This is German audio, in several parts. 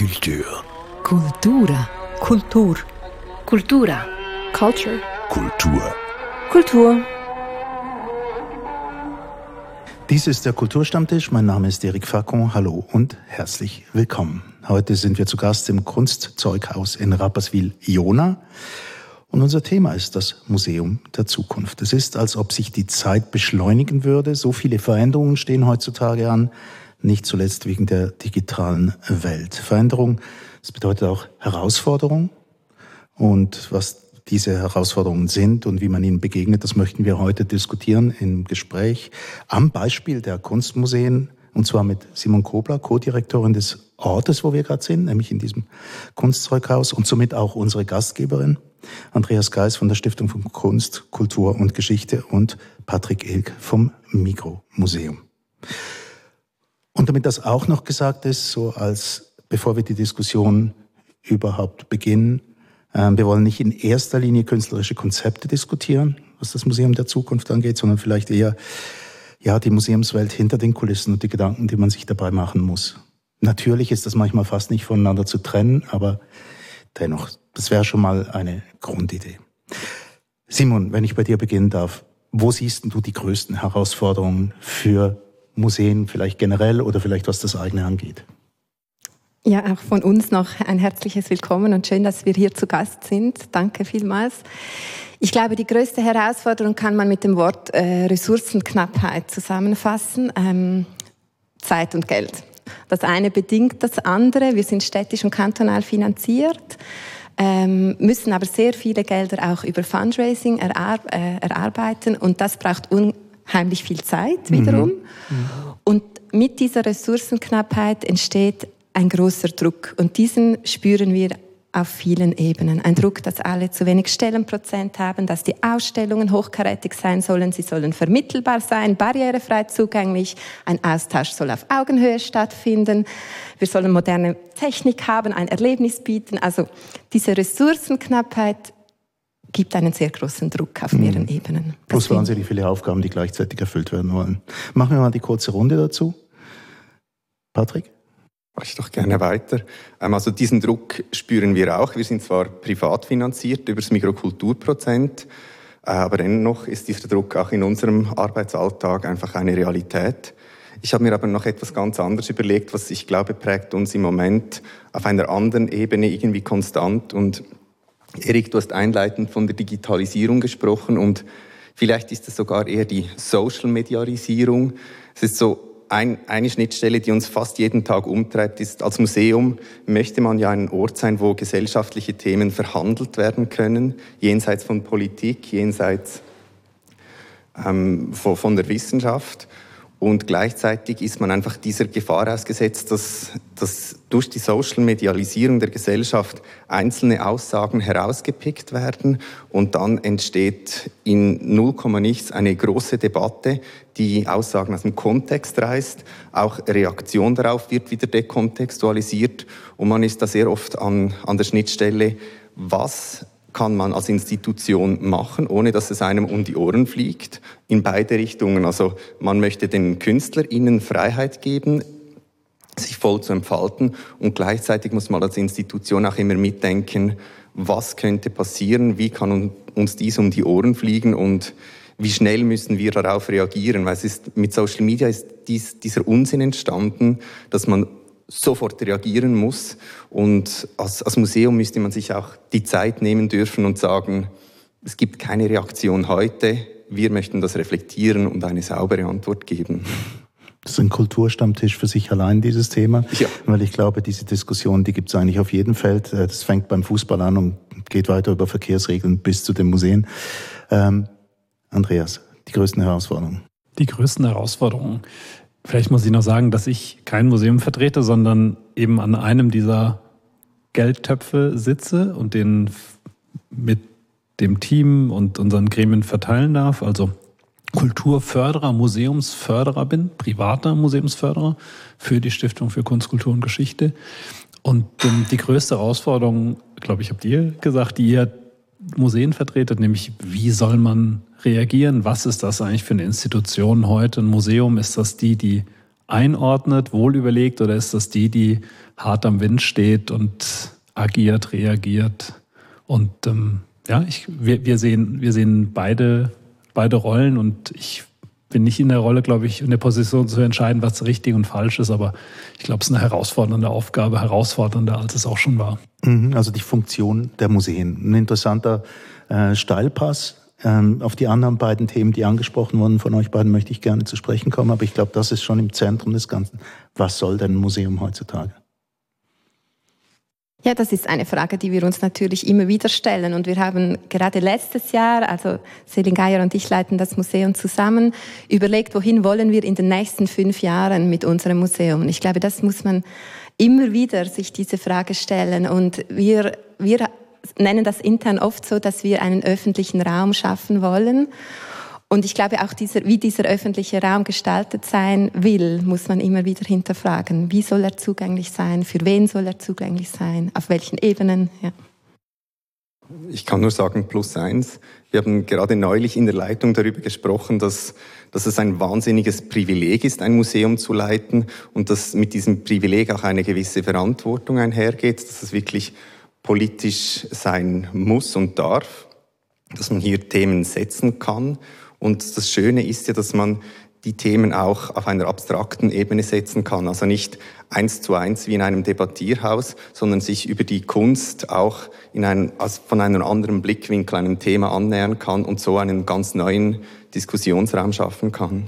Kultur. Kultura. Kultur. Kultura. Culture. Kultur. Kultur. Dies ist der Kulturstammtisch. Mein Name ist Eric Facon. Hallo und herzlich willkommen. Heute sind wir zu Gast im Kunstzeughaus in Rapperswil-Jona. Und unser Thema ist das Museum der Zukunft. Es ist, als ob sich die Zeit beschleunigen würde. So viele Veränderungen stehen heutzutage an, nicht zuletzt wegen der digitalen Welt. Veränderung, das bedeutet auch Herausforderung. Und was diese Herausforderungen sind und wie man ihnen begegnet, das möchten wir heute diskutieren im Gespräch am Beispiel der Kunstmuseen, und zwar mit Simone Kobler, Co-Direktorin des Ortes, wo wir gerade sind, nämlich in diesem Kunstzeughaus, und somit auch unsere Gastgeberin, Andreas Geis von der Stiftung für Kunst, Kultur und Geschichte und Patrick Ilk vom Mikro-Museum. Und damit das auch noch gesagt ist, so als bevor wir die Diskussion überhaupt beginnen, wir wollen nicht in erster Linie künstlerische Konzepte diskutieren, was das Museum der Zukunft angeht, sondern vielleicht eher die Museumswelt hinter den Kulissen und die Gedanken, die man sich dabei machen muss. Natürlich ist das manchmal fast nicht voneinander zu trennen, aber dennoch, das wäre schon mal eine Grundidee. Simon, wenn ich bei dir beginnen darf, wo siehst du die größten Herausforderungen für Museen, vielleicht generell oder vielleicht was das eigene angeht? Ja, auch von uns noch ein herzliches Willkommen und schön, dass wir hier zu Gast sind. Danke vielmals. Ich glaube, die größte Herausforderung kann man mit dem Wort Ressourcenknappheit zusammenfassen. Zeit und Geld. Das eine bedingt das andere. Wir sind städtisch und kantonal finanziert, müssen aber sehr viele Gelder auch über Fundraising erarbeiten und das braucht unheimlich viel Zeit wiederum. Und mit dieser Ressourcenknappheit entsteht ein großer Druck und diesen spüren wir auf vielen Ebenen. Ein Druck, dass alle zu wenig Stellenprozent haben, dass die Ausstellungen hochkarätig sein sollen, sie sollen vermittelbar sein, barrierefrei zugänglich, ein Austausch soll auf Augenhöhe stattfinden, wir sollen moderne Technik haben, ein Erlebnis bieten. Also diese Ressourcenknappheit gibt einen sehr großen Druck auf mehreren Ebenen. Plus wahnsinnig viele Aufgaben, die gleichzeitig erfüllt werden wollen. Machen wir mal die kurze Runde dazu. Patrick? Mache ich doch gerne weiter. Also diesen Druck spüren wir auch. Wir sind zwar privat finanziert über das Mikrokulturprozent, aber dennoch ist dieser Druck auch in unserem Arbeitsalltag einfach eine Realität. Ich habe mir aber noch etwas ganz anderes überlegt, was ich glaube prägt uns im Moment auf einer anderen Ebene irgendwie konstant. Und Erik, du hast einleitend von der Digitalisierung gesprochen und vielleicht ist es sogar eher die Social-Medialisierung. Es ist so, eine Schnittstelle, die uns fast jeden Tag umtreibt, ist, als Museum möchte man ja ein Ort sein, wo gesellschaftliche Themen verhandelt werden können, jenseits von Politik, jenseits von der Wissenschaft. Und gleichzeitig ist man einfach dieser Gefahr ausgesetzt, dass durch die Social-Medialisierung der Gesellschaft einzelne Aussagen herausgepickt werden und dann entsteht in 0, nichts eine große Debatte, die Aussagen aus dem Kontext reißt, auch Reaktion darauf wird wieder dekontextualisiert und man ist da sehr oft an der Schnittstelle, was kann man als Institution machen, ohne dass es einem um die Ohren fliegt, in beide Richtungen. Also man möchte den KünstlerInnen Freiheit geben, sich voll zu entfalten und gleichzeitig muss man als Institution auch immer mitdenken, was könnte passieren, wie kann uns dies um die Ohren fliegen und wie schnell müssen wir darauf reagieren, weil mit Social Media ist dieser Unsinn entstanden, dass man sofort reagieren muss. Und als Museum müsste man sich auch die Zeit nehmen dürfen und sagen, es gibt keine Reaktion heute, wir möchten das reflektieren und eine saubere Antwort geben. Das ist ein Kulturstammtisch für sich allein, dieses Thema. Ja. Weil ich glaube, diese Diskussion, die gibt es eigentlich auf jedem Feld. Das fängt beim Fußball an und geht weiter über Verkehrsregeln bis zu den Museen. Andreas, die größten Herausforderungen? Die größten Herausforderungen. Vielleicht muss ich noch sagen, dass ich kein Museum vertrete, sondern eben an einem dieser Geldtöpfe sitze und den mit dem Team und unseren Gremien verteilen darf. Also Kulturförderer, Museumsförderer bin, privater Museumsförderer für die Stiftung für Kunst, Kultur und Geschichte. Und die größte Herausforderung, glaube ich, habt ihr gesagt, die ihr Museen vertretet, nämlich wie soll man reagieren? Was ist das eigentlich für eine Institution heute? Ein Museum, ist das die einordnet, wohlüberlegt, oder ist das die hart am Wind steht und agiert, reagiert? Und wir sehen beide Rollen, und ich bin nicht in der Rolle, glaube ich, in der Position zu entscheiden, was richtig und falsch ist, aber ich glaube, es ist eine herausfordernde Aufgabe, herausfordernder, als es auch schon war. Also die Funktion der Museen. Ein interessanter Steilpass. Auf die anderen beiden Themen, die angesprochen wurden von euch beiden, möchte ich gerne zu sprechen kommen, aber ich glaube, das ist schon im Zentrum des Ganzen. Was soll denn ein Museum heutzutage? Ja, das ist eine Frage, die wir uns natürlich immer wieder stellen. Und wir haben gerade letztes Jahr, also Selin Geier und ich leiten das Museum zusammen, überlegt, wohin wollen wir in den nächsten 5 Jahren mit unserem Museum. Und ich glaube, das muss man immer wieder sich diese Frage stellen. Und wir nennen das intern oft so, dass wir einen öffentlichen Raum schaffen wollen. Und ich glaube, auch wie dieser öffentliche Raum gestaltet sein will, muss man immer wieder hinterfragen. Wie soll er zugänglich sein? Für wen soll er zugänglich sein? Auf welchen Ebenen? Ja. Ich kann nur sagen, +1. Wir haben gerade neulich in der Leitung darüber gesprochen, dass es ein wahnsinniges Privileg ist, ein Museum zu leiten, und dass mit diesem Privileg auch eine gewisse Verantwortung einhergeht, dass es wirklich politisch sein muss und darf, dass man hier Themen setzen kann. Und das Schöne ist ja, dass man die Themen auch auf einer abstrakten Ebene setzen kann. Also nicht 1:1 wie in einem Debattierhaus, sondern sich über die Kunst auch von einem anderen Blickwinkel einem Thema annähern kann und so einen ganz neuen Diskussionsraum schaffen kann.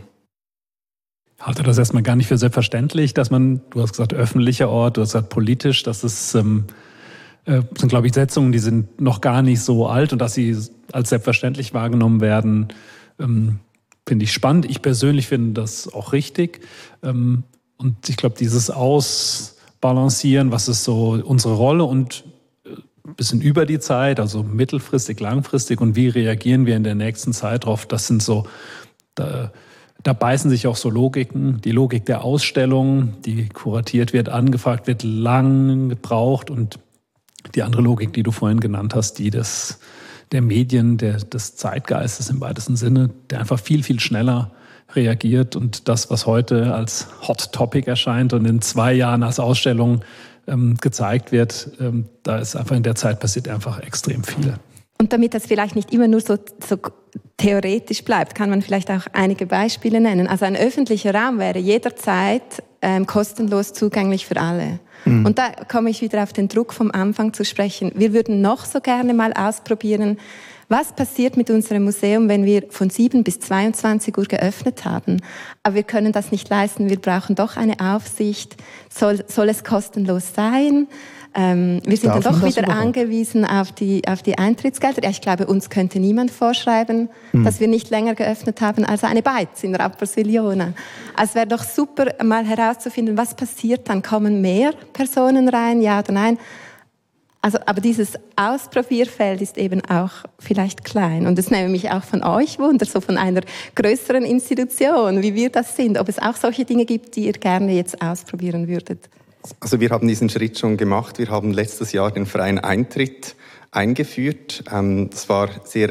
Ich halte das erstmal gar nicht für selbstverständlich, dass man, du hast gesagt öffentlicher Ort, du hast gesagt politisch, das sind, glaube ich, Setzungen, die sind noch gar nicht so alt, und dass sie als selbstverständlich wahrgenommen werden, finde ich spannend. Ich persönlich finde das auch richtig. Und ich glaube, dieses Ausbalancieren, was ist so unsere Rolle und ein bisschen über die Zeit, also mittelfristig, langfristig, und wie reagieren wir in der nächsten Zeit drauf, das sind so, da beißen sich auch so Logiken. Die Logik der Ausstellung, die kuratiert wird, angefragt wird, lang gebraucht, und die andere Logik, die du vorhin genannt hast, die der Medien, des Zeitgeistes im weitesten Sinne, der einfach viel, viel schneller reagiert, und das, was heute als Hot Topic erscheint und in 2 Jahren als Ausstellung gezeigt wird, da ist einfach in der Zeit passiert einfach extrem viel. Und damit das vielleicht nicht immer nur so theoretisch bleibt, kann man vielleicht auch einige Beispiele nennen. Also ein öffentlicher Raum wäre jederzeit kostenlos zugänglich für alle. Und da komme ich wieder auf den Druck vom Anfang zu sprechen. Wir würden noch so gerne mal ausprobieren, was passiert mit unserem Museum, wenn wir von 7 bis 22 Uhr geöffnet haben. Aber wir können das nicht leisten. Wir brauchen doch eine Aufsicht. Soll es kostenlos sein? Wir sind dann doch wieder angewiesen auf die Eintrittsgelder. Ja, ich glaube, uns könnte niemand vorschreiben, dass wir nicht länger geöffnet haben als eine Beiz in Rapperswil-Jona. Also es wäre doch super, mal herauszufinden, was passiert dann. Kommen mehr Personen rein, ja oder nein? Also, aber dieses Ausprobierfeld ist eben auch vielleicht klein. Und das nehme mich auch von euch wunder, so von einer größeren Institution, wie wir das sind. Ob es auch solche Dinge gibt, die ihr gerne jetzt ausprobieren würdet. Also wir haben diesen Schritt schon gemacht. Wir haben letztes Jahr den freien Eintritt eingeführt. Das war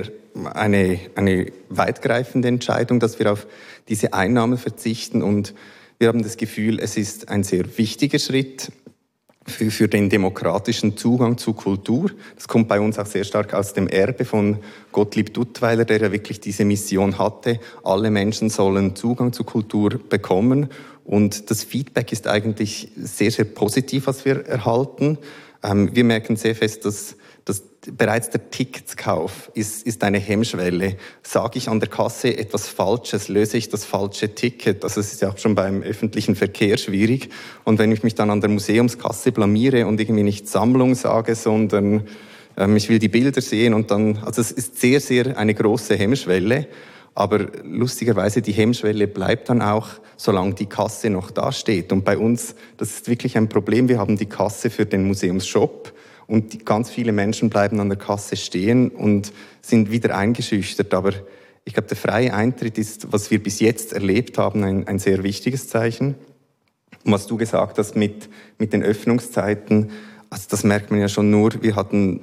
eine weitgreifende Entscheidung, dass wir auf diese Einnahmen verzichten. Und wir haben das Gefühl, es ist ein sehr wichtiger Schritt für den demokratischen Zugang zu Kultur. Das kommt bei uns auch sehr stark aus dem Erbe von Gottlieb Duttweiler, der ja wirklich diese Mission hatte. Alle Menschen sollen Zugang zu Kultur bekommen. Und das Feedback ist eigentlich sehr, sehr positiv, was wir erhalten. Wir merken sehr fest, dass bereits der Ticketskauf ist eine Hemmschwelle. Sage ich an der Kasse etwas Falsches, löse ich das falsche Ticket. Also es ist ja auch schon beim öffentlichen Verkehr schwierig. Und wenn ich mich dann an der Museumskasse blamiere und irgendwie nicht Sammlung sage, sondern ich will die Bilder sehen, und dann, also es ist sehr, sehr eine große Hemmschwelle. Aber lustigerweise, die Hemmschwelle bleibt dann auch, solange die Kasse noch da steht. Und bei uns, das ist wirklich ein Problem. Wir haben die Kasse für den Museumsshop, und ganz viele Menschen bleiben an der Kasse stehen und sind wieder eingeschüchtert. Aber ich glaube, der freie Eintritt ist, was wir bis jetzt erlebt haben, ein sehr wichtiges Zeichen. Und was du gesagt hast mit den Öffnungszeiten, also das merkt man ja schon nur. Wir hatten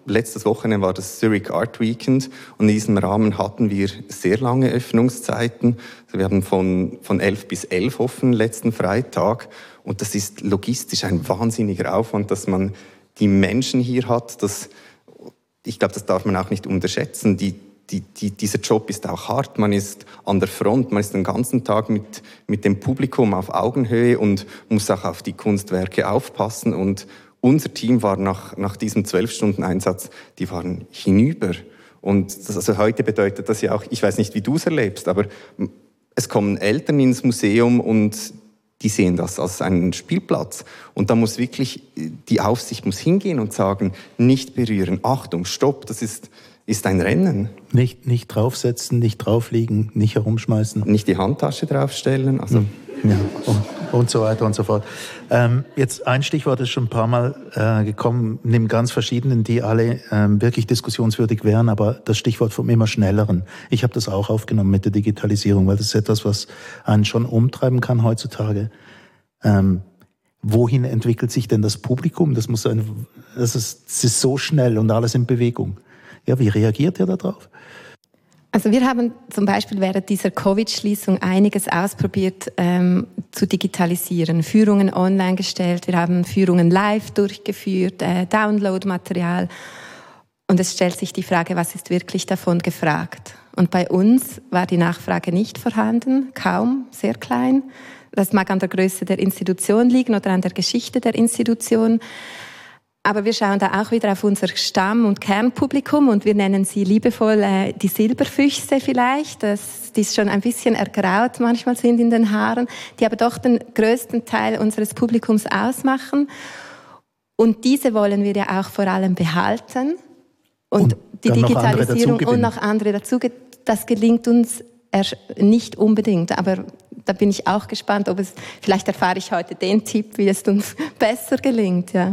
letztes Wochenende war das Zurich Art Weekend und in diesem Rahmen hatten wir sehr lange Öffnungszeiten. Also wir haben von 11 bis 11 offen letzten Freitag und das ist logistisch ein wahnsinniger Aufwand, dass man die Menschen hier hat. Ich glaube, das darf man auch nicht unterschätzen. Dieser Job ist auch hart. Man ist an der Front, man ist den ganzen Tag mit dem Publikum auf Augenhöhe und muss auch auf die Kunstwerke aufpassen. Und unser Team war nach diesem 12-Stunden-Einsatz, die waren hinüber. Und also heute bedeutet das ja auch, ich weiß nicht, wie du es erlebst, aber es kommen Eltern ins Museum und die sehen das als einen Spielplatz. Und da muss wirklich, die Aufsicht muss hingehen und sagen, nicht berühren, Achtung, stopp, das ist ein Rennen. Nicht draufsetzen, nicht draufliegen, nicht herumschmeißen. Nicht die Handtasche draufstellen. Also. Ja, und so weiter und so fort. Jetzt ein Stichwort ist schon ein paar Mal gekommen, neben ganz verschiedenen, die alle wirklich diskussionswürdig wären, aber das Stichwort vom immer Schnelleren. Ich habe das auch aufgenommen mit der Digitalisierung, weil das ist etwas, was einen schon umtreiben kann heutzutage. Wohin entwickelt sich denn das Publikum? Das ist so schnell und alles in Bewegung. Ja, wie reagiert ihr darauf? Also wir haben zum Beispiel während dieser Covid-Schließung einiges ausprobiert zu digitalisieren. Führungen online gestellt, wir haben Führungen live durchgeführt, Downloadmaterial. Und es stellt sich die Frage, was ist wirklich davon gefragt? Und bei uns war die Nachfrage nicht vorhanden, kaum, sehr klein. Das mag an der Größe der Institution liegen oder an der Geschichte der Institution. Aber wir schauen da auch wieder auf unser Stamm- und Kernpublikum und wir nennen sie liebevoll die Silberfüchse vielleicht, die schon ein bisschen ergraut manchmal sind in den Haaren, die aber doch den größten Teil unseres Publikums ausmachen. Und diese wollen wir ja auch vor allem behalten. Und die Digitalisierung und noch andere dazu, das gelingt uns nicht unbedingt, aber da bin ich auch gespannt, vielleicht erfahre ich heute den Tipp, wie es uns besser gelingt, ja.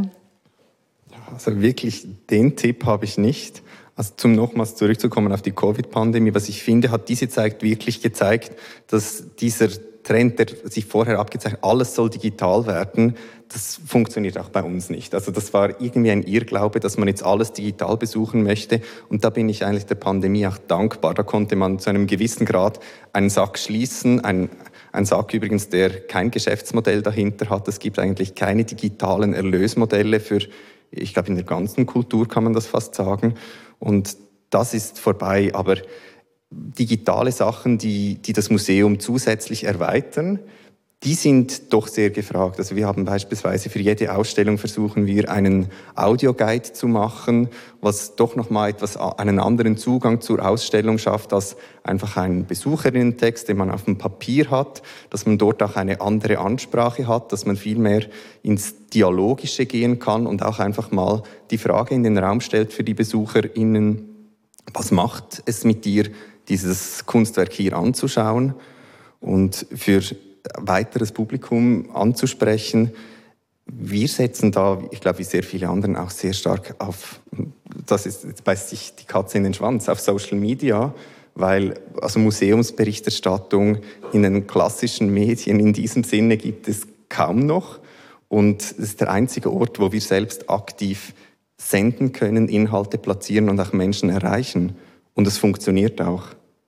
Also wirklich, den Tipp habe ich nicht. Also zum nochmals zurückzukommen auf die Covid-Pandemie, was ich finde, hat diese Zeit wirklich gezeigt, dass dieser Trend, der sich vorher abgezeichnet hat, alles soll digital werden, das funktioniert auch bei uns nicht. Also das war irgendwie ein Irrglaube, dass man jetzt alles digital besuchen möchte. Und da bin ich eigentlich der Pandemie auch dankbar. Da konnte man zu einem gewissen Grad einen Sack schließen, ein Sack übrigens, der kein Geschäftsmodell dahinter hat. Es gibt eigentlich keine digitalen Erlösmodelle für, ich glaube, in der ganzen Kultur kann man das fast sagen. Und das ist vorbei. Aber digitale Sachen, die das Museum zusätzlich erweitern, die sind doch sehr gefragt. Also wir haben beispielsweise für jede Ausstellung versuchen wir einen Audioguide zu machen, was doch nochmal einen anderen Zugang zur Ausstellung schafft als einfach ein Besucherinnentext, den man auf dem Papier hat, dass man dort auch eine andere Ansprache hat, dass man viel mehr ins Dialogische gehen kann und auch einfach mal die Frage in den Raum stellt für die BesucherInnen, was macht es mit dir, dieses Kunstwerk hier anzuschauen und für weiteres Publikum anzusprechen. Wir setzen da, ich glaube, wie sehr viele anderen auch sehr stark auf, jetzt beißt sich die Katze in den Schwanz, auf Social Media, weil also Museumsberichterstattung in den klassischen Medien in diesem Sinne gibt es kaum noch. Und es ist der einzige Ort, wo wir selbst aktiv senden können, Inhalte platzieren und auch Menschen erreichen. Und es funktioniert auch.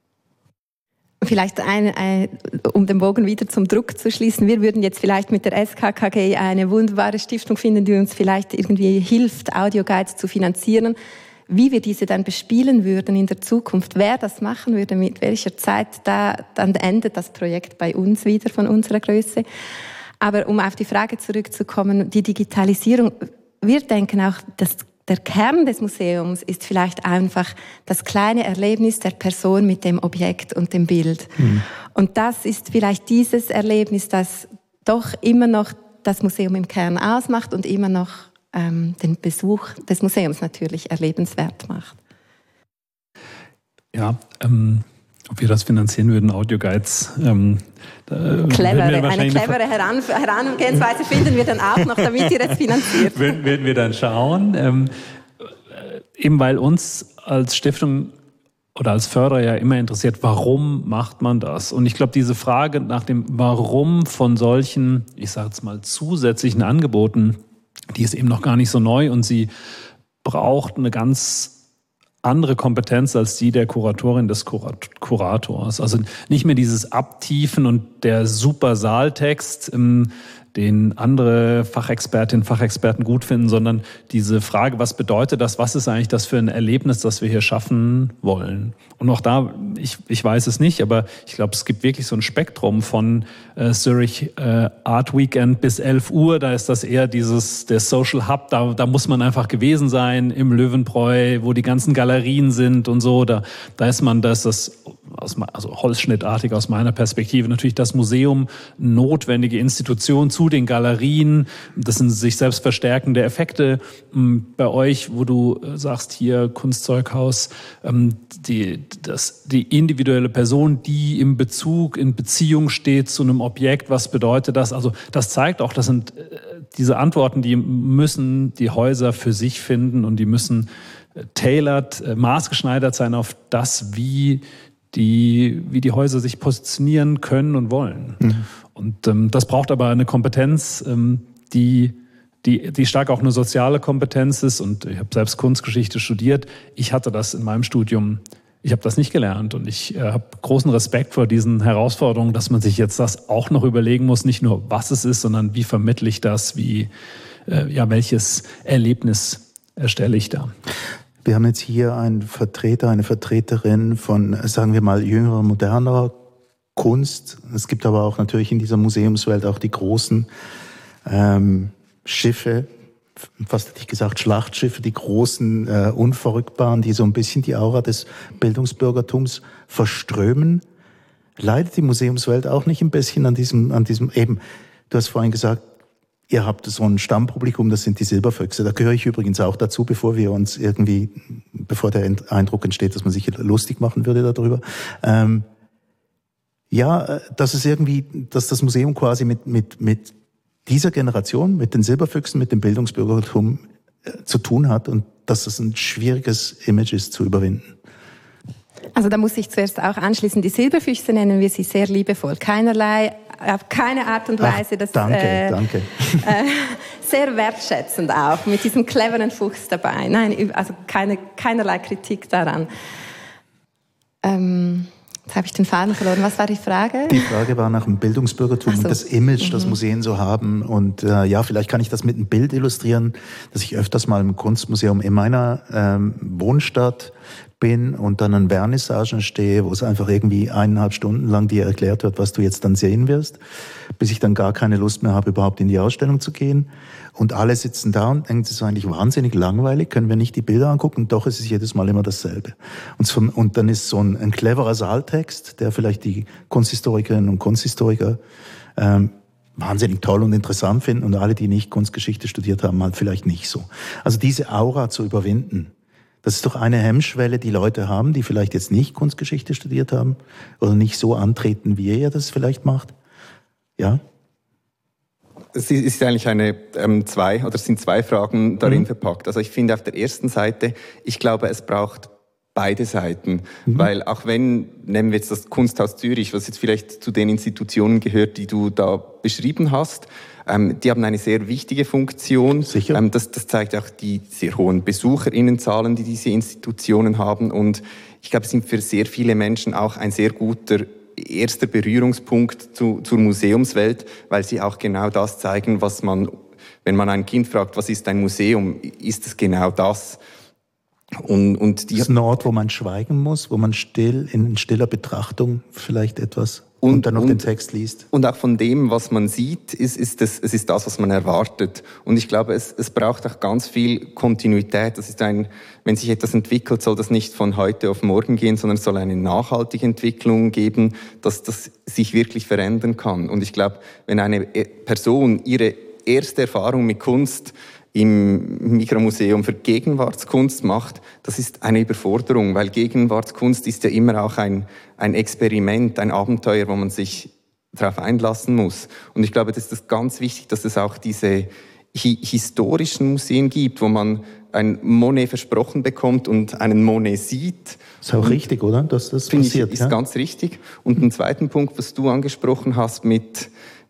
Vielleicht um den Bogen wieder zum Druck zu schließen, wir würden jetzt vielleicht mit der SKKG eine wunderbare Stiftung finden, die uns vielleicht irgendwie hilft, Audioguides zu finanzieren. Wie wir diese dann bespielen würden in der Zukunft, wer das machen würde, mit welcher Zeit, dann endet das Projekt bei uns wieder von unserer Größe. Aber um auf die Frage zurückzukommen, die Digitalisierung, wir denken auch, dass der Kern des Museums ist vielleicht einfach das kleine Erlebnis der Person mit dem Objekt und dem Bild. Mhm. Und das ist vielleicht dieses Erlebnis, das doch immer noch das Museum im Kern ausmacht und immer noch den Besuch des Museums natürlich erlebenswert macht. Ja, ob wir das finanzieren würden, Audioguides. Eine clevere Herangehensweise finden wir dann auch noch, damit ihr es finanziert. Werden wir dann schauen. Eben weil uns als Stiftung oder als Förderer ja immer interessiert, warum macht man das? Und ich glaube, diese Frage nach dem Warum von solchen, ich sage jetzt mal, zusätzlichen Angeboten, die ist eben noch gar nicht so neu und sie braucht eine ganz andere Kompetenz als die der Kuratorin des Kurators. Also nicht mehr dieses Abtiefen und der super Saaltext, den andere Fachexpertinnen und Fachexperten gut finden, sondern diese Frage, was bedeutet das, was ist eigentlich das für ein Erlebnis, das wir hier schaffen wollen? Und auch da, ich weiß es nicht, aber ich glaube, es gibt wirklich so ein Spektrum von Zürich Art Weekend bis 11 Uhr, da ist das eher der Social Hub, da muss man einfach gewesen sein, im Löwenbräu, wo die ganzen Galerien sind und so, da ist das also holzschnittartig aus meiner Perspektive natürlich das Museum, notwendige Institution zu den Galerien. Das sind sich selbst verstärkende Effekte. Bei euch, wo du sagst, hier Kunstzeughaus, die individuelle Person, die in Beziehung steht zu einem Objekt, was bedeutet das? Also das zeigt auch, das sind diese Antworten, die müssen die Häuser für sich finden und die müssen tailored, maßgeschneidert sein auf das, wie die Häuser sich positionieren können und wollen. Mhm. Und das braucht aber eine Kompetenz, die stark auch eine soziale Kompetenz ist. Und ich habe selbst Kunstgeschichte studiert. Ich hatte das in meinem Studium, ich habe das nicht gelernt. Und ich habe großen Respekt vor diesen Herausforderungen, dass man sich jetzt das auch noch überlegen muss, nicht nur was es ist, sondern wie vermittle ich das, welches Erlebnis erstelle ich da. Wir haben jetzt hier einen Vertreter, eine Vertreterin von, sagen wir mal, jüngerer, moderner Kunst. Es gibt aber auch natürlich in dieser Museumswelt auch die großen Schiffe, fast hätte ich gesagt Schlachtschiffe, die großen Unverrückbaren, die so ein bisschen die Aura des Bildungsbürgertums verströmen. Leidet die Museumswelt auch nicht ein bisschen an diesem eben, du hast vorhin gesagt, ihr habt so ein Stammpublikum, das sind die Silberfüchse. Da gehöre ich übrigens auch dazu, bevor der Eindruck entsteht, dass man sich lustig machen würde darüber. Dass das Museum quasi mit dieser Generation, mit den Silberfüchsen, mit dem Bildungsbürgertum zu tun hat und dass das ein schwieriges Image ist zu überwinden. Also da muss ich zuerst auch anschließen, die Silberfüchse nennen wir sie sehr liebevoll. Auf keine Art und Weise. Danke. Sehr wertschätzend auch, mit diesem cleveren Fuchs dabei. Nein, also keinerlei Kritik daran. Jetzt habe ich den Faden verloren. Was war die Frage? Die Frage war nach dem Bildungsbürgertum und das Image, das Museen so haben. Und vielleicht kann ich das mit einem Bild illustrieren, dass ich öfters mal im Kunstmuseum in meiner Wohnstadt bin und dann an Vernissagen stehe, wo es einfach irgendwie 1,5 Stunden lang dir erklärt wird, was du jetzt dann sehen wirst, bis ich dann gar keine Lust mehr habe, überhaupt in die Ausstellung zu gehen. Und alle sitzen da und denken, es ist eigentlich wahnsinnig langweilig, können wir nicht die Bilder angucken? Und doch ist es jedes Mal immer dasselbe. Und dann ist so ein cleverer Saaltext, der vielleicht die Kunsthistorikerinnen und Kunsthistoriker wahnsinnig toll und interessant finden und alle, die nicht Kunstgeschichte studiert haben, halt vielleicht nicht so. Also diese Aura zu überwinden, das ist doch eine Hemmschwelle, die Leute haben, die vielleicht jetzt nicht Kunstgeschichte studiert haben oder nicht so antreten, wie ihr das vielleicht macht. Ja? Es ist eigentlich sind zwei Fragen darin verpackt. Also ich finde auf der ersten Seite, ich glaube, es braucht beide Seiten. Weil auch wenn, nehmen wir jetzt das Kunsthaus Zürich, was jetzt vielleicht zu den Institutionen gehört, die du da beschrieben hast, die haben eine sehr wichtige Funktion. Sicher. Das zeigt auch die sehr hohen BesucherInnenzahlen, die diese Institutionen haben. Und ich glaube, es sind für sehr viele Menschen auch ein sehr guter erster Berührungspunkt zur Museumswelt, weil sie auch genau das zeigen, was man, wenn man ein Kind fragt, was ist ein Museum, ist es genau das. Und das ist ein Ort, wo man schweigen muss, wo man in stiller Betrachtung vielleicht etwas und dann noch den Text liest. Und auch von dem, was man sieht, es ist das, was man erwartet. Und ich glaube, es braucht auch ganz viel Kontinuität. Das ist wenn sich etwas entwickelt, soll das nicht von heute auf morgen gehen, sondern es soll eine nachhaltige Entwicklung geben, dass das sich wirklich verändern kann. Und ich glaube, wenn eine Person ihre erste Erfahrung mit Kunst im Mikromuseum für Gegenwartskunst macht, das ist eine Überforderung, weil Gegenwartskunst ist ja immer auch ein Experiment, ein Abenteuer, wo man sich darauf einlassen muss. Und ich glaube, das ist ganz wichtig, dass es auch diese historischen Museen gibt, wo man ein Monet versprochen bekommt und einen Monet sieht. Ist auch richtig, oder? Dass das passiert. Ist ganz richtig. Und den zweiten Punkt, was du angesprochen hast mit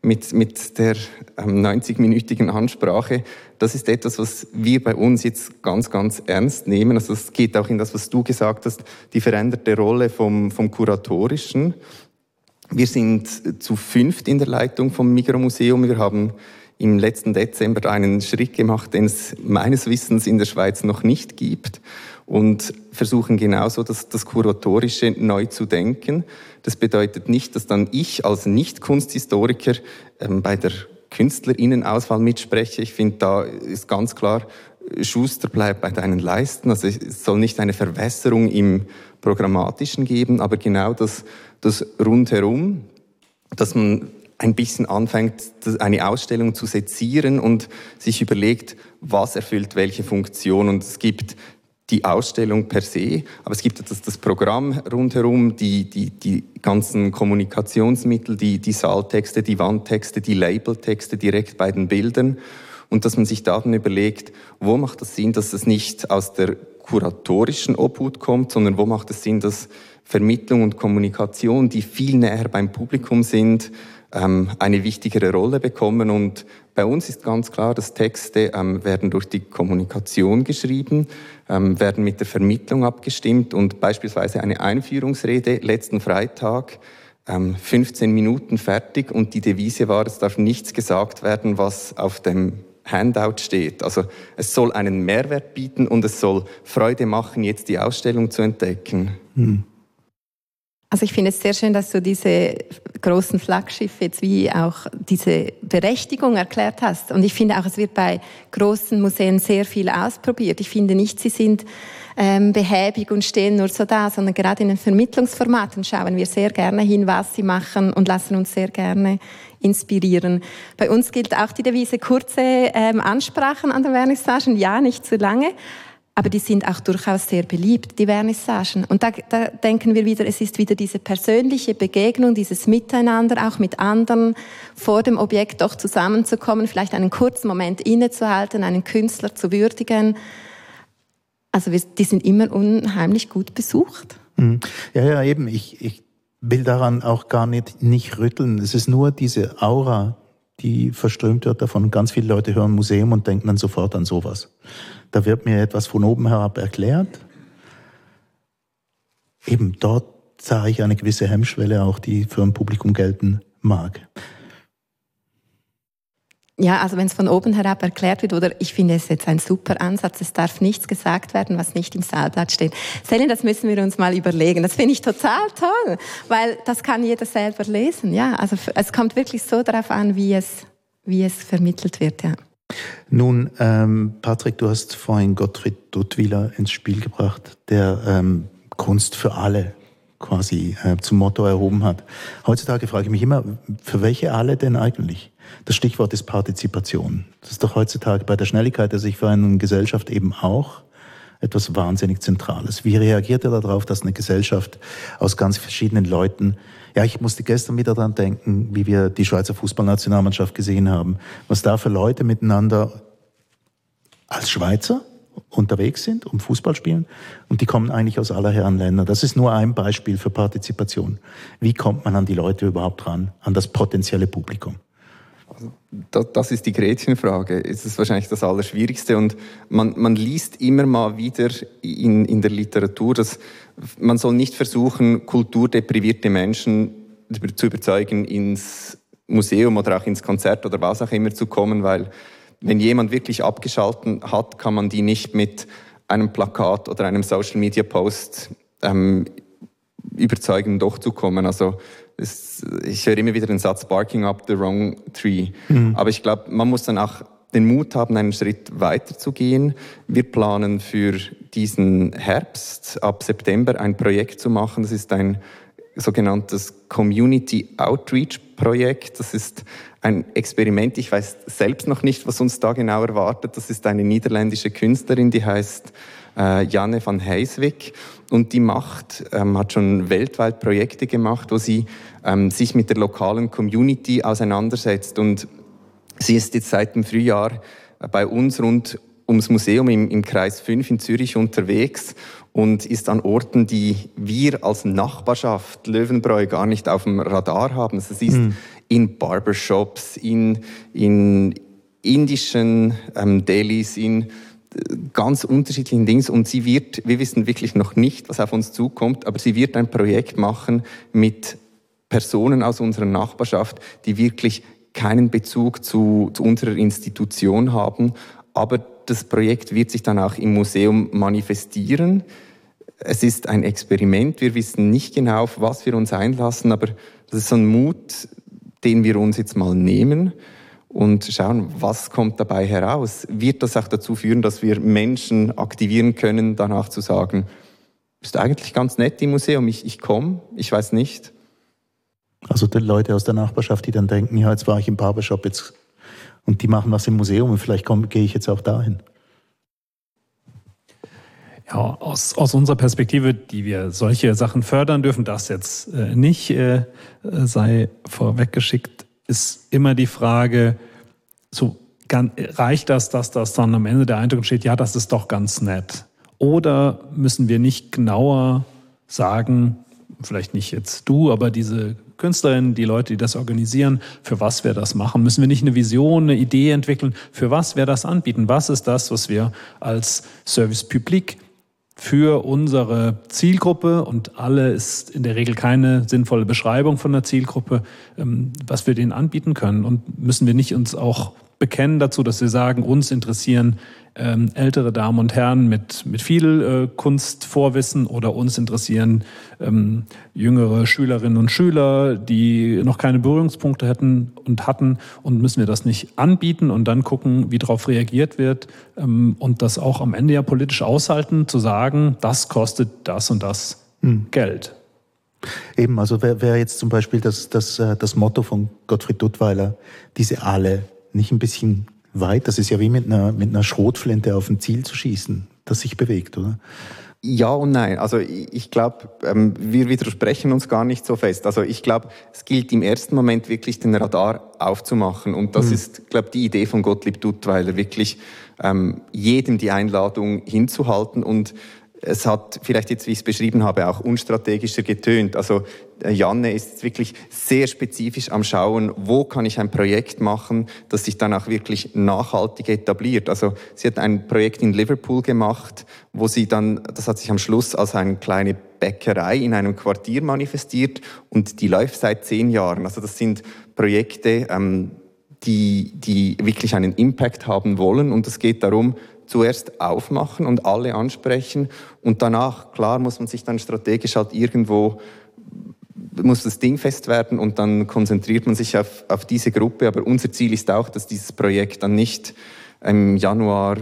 mit der 90-minütigen Ansprache. Das ist etwas, was wir bei uns jetzt ganz, ganz ernst nehmen. Also es geht auch in das, was du gesagt hast, die veränderte Rolle vom Kuratorischen. Wir sind zu 5 in der Leitung vom Migromuseum. Wir haben im letzten Dezember einen Schritt gemacht, den es meines Wissens in der Schweiz noch nicht gibt, und versuchen genauso das Kuratorische neu zu denken. Das bedeutet nicht, dass dann ich als Nicht-Kunsthistoriker bei der KünstlerInnenauswahl mitspreche. Ich finde, da ist ganz klar, Schuster, bleib bei deinen Leisten. Also es soll nicht eine Verwässerung im Programmatischen geben, aber genau das Rundherum, dass man ein bisschen anfängt, eine Ausstellung zu sezieren und sich überlegt, was erfüllt welche Funktion. Und es gibt die Ausstellung per se, aber es gibt das Programm rundherum, die ganzen Kommunikationsmittel, die Saaltexte, die Wandtexte, die Labeltexte direkt bei den Bildern. Und dass man sich dann überlegt, wo macht es Sinn, dass es nicht aus der kuratorischen Obhut kommt, sondern wo macht es Sinn, dass Vermittlung und Kommunikation, die viel näher beim Publikum sind, eine wichtigere Rolle bekommen. Und bei uns ist ganz klar, dass Texte werden durch die Kommunikation geschrieben, werden mit der Vermittlung abgestimmt, und beispielsweise eine Einführungsrede letzten Freitag, 15 Minuten fertig, und die Devise war, es darf nichts gesagt werden, was auf dem Handout steht. Also es soll einen Mehrwert bieten und es soll Freude machen, jetzt die Ausstellung zu entdecken. Also ich finde es sehr schön, dass du diese großen Flaggschiffe jetzt wie auch diese Berechtigung erklärt hast. Und ich finde auch, es wird bei großen Museen sehr viel ausprobiert. Ich finde nicht, sie sind behäbig und stehen nur so da, sondern gerade in den Vermittlungsformaten schauen wir sehr gerne hin, was sie machen, und lassen uns sehr gerne inspirieren. Bei uns gilt auch die Devise, kurze Ansprachen an den Vernissagen, ja, nicht zu lange. Aber die sind auch durchaus sehr beliebt, die Vernissagen. Und da denken wir wieder, es ist wieder diese persönliche Begegnung, dieses Miteinander, auch mit anderen, vor dem Objekt doch zusammenzukommen, vielleicht einen kurzen Moment innezuhalten, einen Künstler zu würdigen. Also die sind immer unheimlich gut besucht. Ja, eben. Ich will daran auch gar nicht rütteln. Es ist nur diese Aura, die verströmt wird davon. Ganz viele Leute hören Museum und denken dann sofort an sowas. Da wird mir etwas von oben herab erklärt. Eben dort sah ich eine gewisse Hemmschwelle auch, die für ein Publikum gelten mag. Ja, also wenn es von oben herab erklärt wird, oder ich finde es jetzt ein super Ansatz, es darf nichts gesagt werden, was nicht im Saalblatt steht. Selin, das müssen wir uns mal überlegen. Das finde ich total toll, weil das kann jeder selber lesen. Ja, also es kommt wirklich so darauf an, wie es vermittelt wird. Ja. Nun, Patrick, du hast vorhin Gottfried Duttweiler ins Spiel gebracht, der Kunst für alle quasi zum Motto erhoben hat. Heutzutage frage ich mich immer, für welche alle denn eigentlich? Das Stichwort ist Partizipation. Das ist doch heutzutage bei der Schnelligkeit der sich verändernden Gesellschaft eben auch etwas wahnsinnig Zentrales. Wie reagiert ihr darauf, dass eine Gesellschaft aus ganz verschiedenen Leuten, ja, ich musste gestern wieder daran denken, wie wir die Schweizer Fußballnationalmannschaft gesehen haben, was da für Leute miteinander als Schweizer unterwegs sind, um Fußball spielen, und die kommen eigentlich aus aller Herren Länder. Das ist nur ein Beispiel für Partizipation. Wie kommt man an die Leute überhaupt ran, an das potenzielle Publikum? Das ist die Gretchenfrage. Es ist wahrscheinlich das Allerschwierigste, und man liest immer mal wieder in der Literatur, dass man soll nicht versuchen, kulturdeprivierte Menschen zu überzeugen, ins Museum oder auch ins Konzert oder was auch immer zu kommen, weil wenn jemand wirklich abgeschaltet hat, kann man die nicht mit einem Plakat oder einem Social-Media-Post überzeugen, doch zu kommen. Also ich höre immer wieder den Satz "barking up the wrong tree". Aber ich glaube, man muss dann auch den Mut haben, einen Schritt weiter zu gehen. Wir planen für diesen Herbst, ab September, ein Projekt zu machen. Das ist ein sogenanntes Community Outreach Projekt. Das ist ein Experiment. Ich weiß selbst noch nicht, was uns da genau erwartet. Das ist eine niederländische Künstlerin, die heißt Janne van Heijswijk, und die hat schon weltweit Projekte gemacht, wo sie sich mit der lokalen Community auseinandersetzt. Und sie ist jetzt seit dem Frühjahr bei uns rund ums Museum im Kreis 5 in Zürich unterwegs und ist an Orten, die wir als Nachbarschaft Löwenbräu gar nicht auf dem Radar haben. Also sie ist in Barbershops, in indischen Delis, in ganz unterschiedlichen Dingen. Und wir wissen wirklich noch nicht, was auf uns zukommt, aber sie wird ein Projekt machen mit Personen aus unserer Nachbarschaft, die wirklich keinen Bezug zu unserer Institution haben. Aber das Projekt wird sich dann auch im Museum manifestieren. Es ist ein Experiment. Wir wissen nicht genau, auf was wir uns einlassen, aber das ist so ein Mut, den wir uns jetzt mal nehmen und schauen, was kommt dabei heraus. Wird das auch dazu führen, dass wir Menschen aktivieren können, danach zu sagen, ist eigentlich ganz nett im Museum, ich komme, ich weiß nicht. Also die Leute aus der Nachbarschaft, die dann denken, ja, jetzt war ich im Barbershop jetzt und die machen was im Museum und vielleicht gehe ich jetzt auch dahin. Ja, aus unserer Perspektive, die wir solche Sachen fördern dürfen, das jetzt nicht sei vorweggeschickt, ist immer die Frage, reicht das, dass das dann am Ende der Eindruck entsteht, ja, das ist doch ganz nett? Oder müssen wir nicht genauer sagen, vielleicht nicht jetzt du, aber diese Künstlerinnen, die Leute, die das organisieren, für was wir das machen? Müssen wir nicht eine Vision, eine Idee entwickeln, für was wir das anbieten? Was ist das, was wir als Service Public für unsere Zielgruppe, und alle ist in der Regel keine sinnvolle Beschreibung von der Zielgruppe, was wir denen anbieten können? Und müssen wir nicht uns auch bekennen dazu, dass wir sagen, uns interessieren ältere Damen und Herren mit viel Kunstvorwissen, oder uns interessieren jüngere Schülerinnen und Schüler, die noch keine Berührungspunkte hatten, und müssen wir das nicht anbieten und dann gucken, wie darauf reagiert wird, und das auch am Ende ja politisch aushalten, zu sagen, das kostet das und das Geld. Eben, also wäre jetzt zum Beispiel das Motto von Gottfried Duttweiler, diese Aale, nicht ein bisschen weit? Das ist ja wie mit einer Schrotflinte auf ein Ziel zu schießen, das sich bewegt, oder? Ja und nein. Also ich glaube, wir widersprechen uns gar nicht so fest. Also ich glaube, es gilt im ersten Moment wirklich den Radar aufzumachen. Und das ist, glaube ich, die Idee von Gottlieb Duttweiler, wirklich jedem die Einladung hinzuhalten. Und es hat vielleicht jetzt, wie ich es beschrieben habe, auch unstrategischer getönt. Also Janne ist jetzt wirklich sehr spezifisch am Schauen, wo kann ich ein Projekt machen, das sich dann auch wirklich nachhaltig etabliert. Also sie hat ein Projekt in Liverpool gemacht, wo sie dann, das hat sich am Schluss als eine kleine Bäckerei in einem Quartier manifestiert, und die läuft seit 10 Jahren. Also das sind Projekte, die wirklich einen Impact haben wollen, und es geht darum, zuerst aufmachen und alle ansprechen, und danach, klar, muss man sich dann strategisch halt irgendwo, muss das Ding fest werden, und dann konzentriert man sich auf diese Gruppe. Aber unser Ziel ist auch, dass dieses Projekt dann nicht im Januar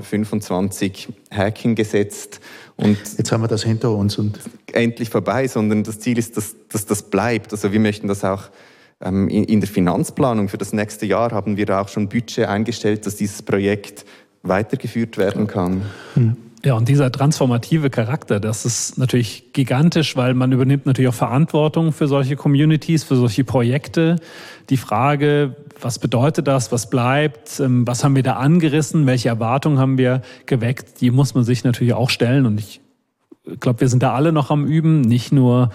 25 Hacking gesetzt und jetzt haben wir das hinter uns und endlich vorbei, sondern das Ziel ist, dass das bleibt. Also wir möchten das auch in der Finanzplanung für das nächste Jahr haben wir da auch schon Budget eingestellt, dass dieses Projekt weitergeführt werden kann. Ja, und dieser transformative Charakter, das ist natürlich gigantisch, weil man übernimmt natürlich auch Verantwortung für solche Communities, für solche Projekte. Die Frage, was bedeutet das, was bleibt, was haben wir da angerissen, welche Erwartungen haben wir geweckt, die muss man sich natürlich auch stellen. Und ich glaube, wir sind da alle noch am Üben, nicht nur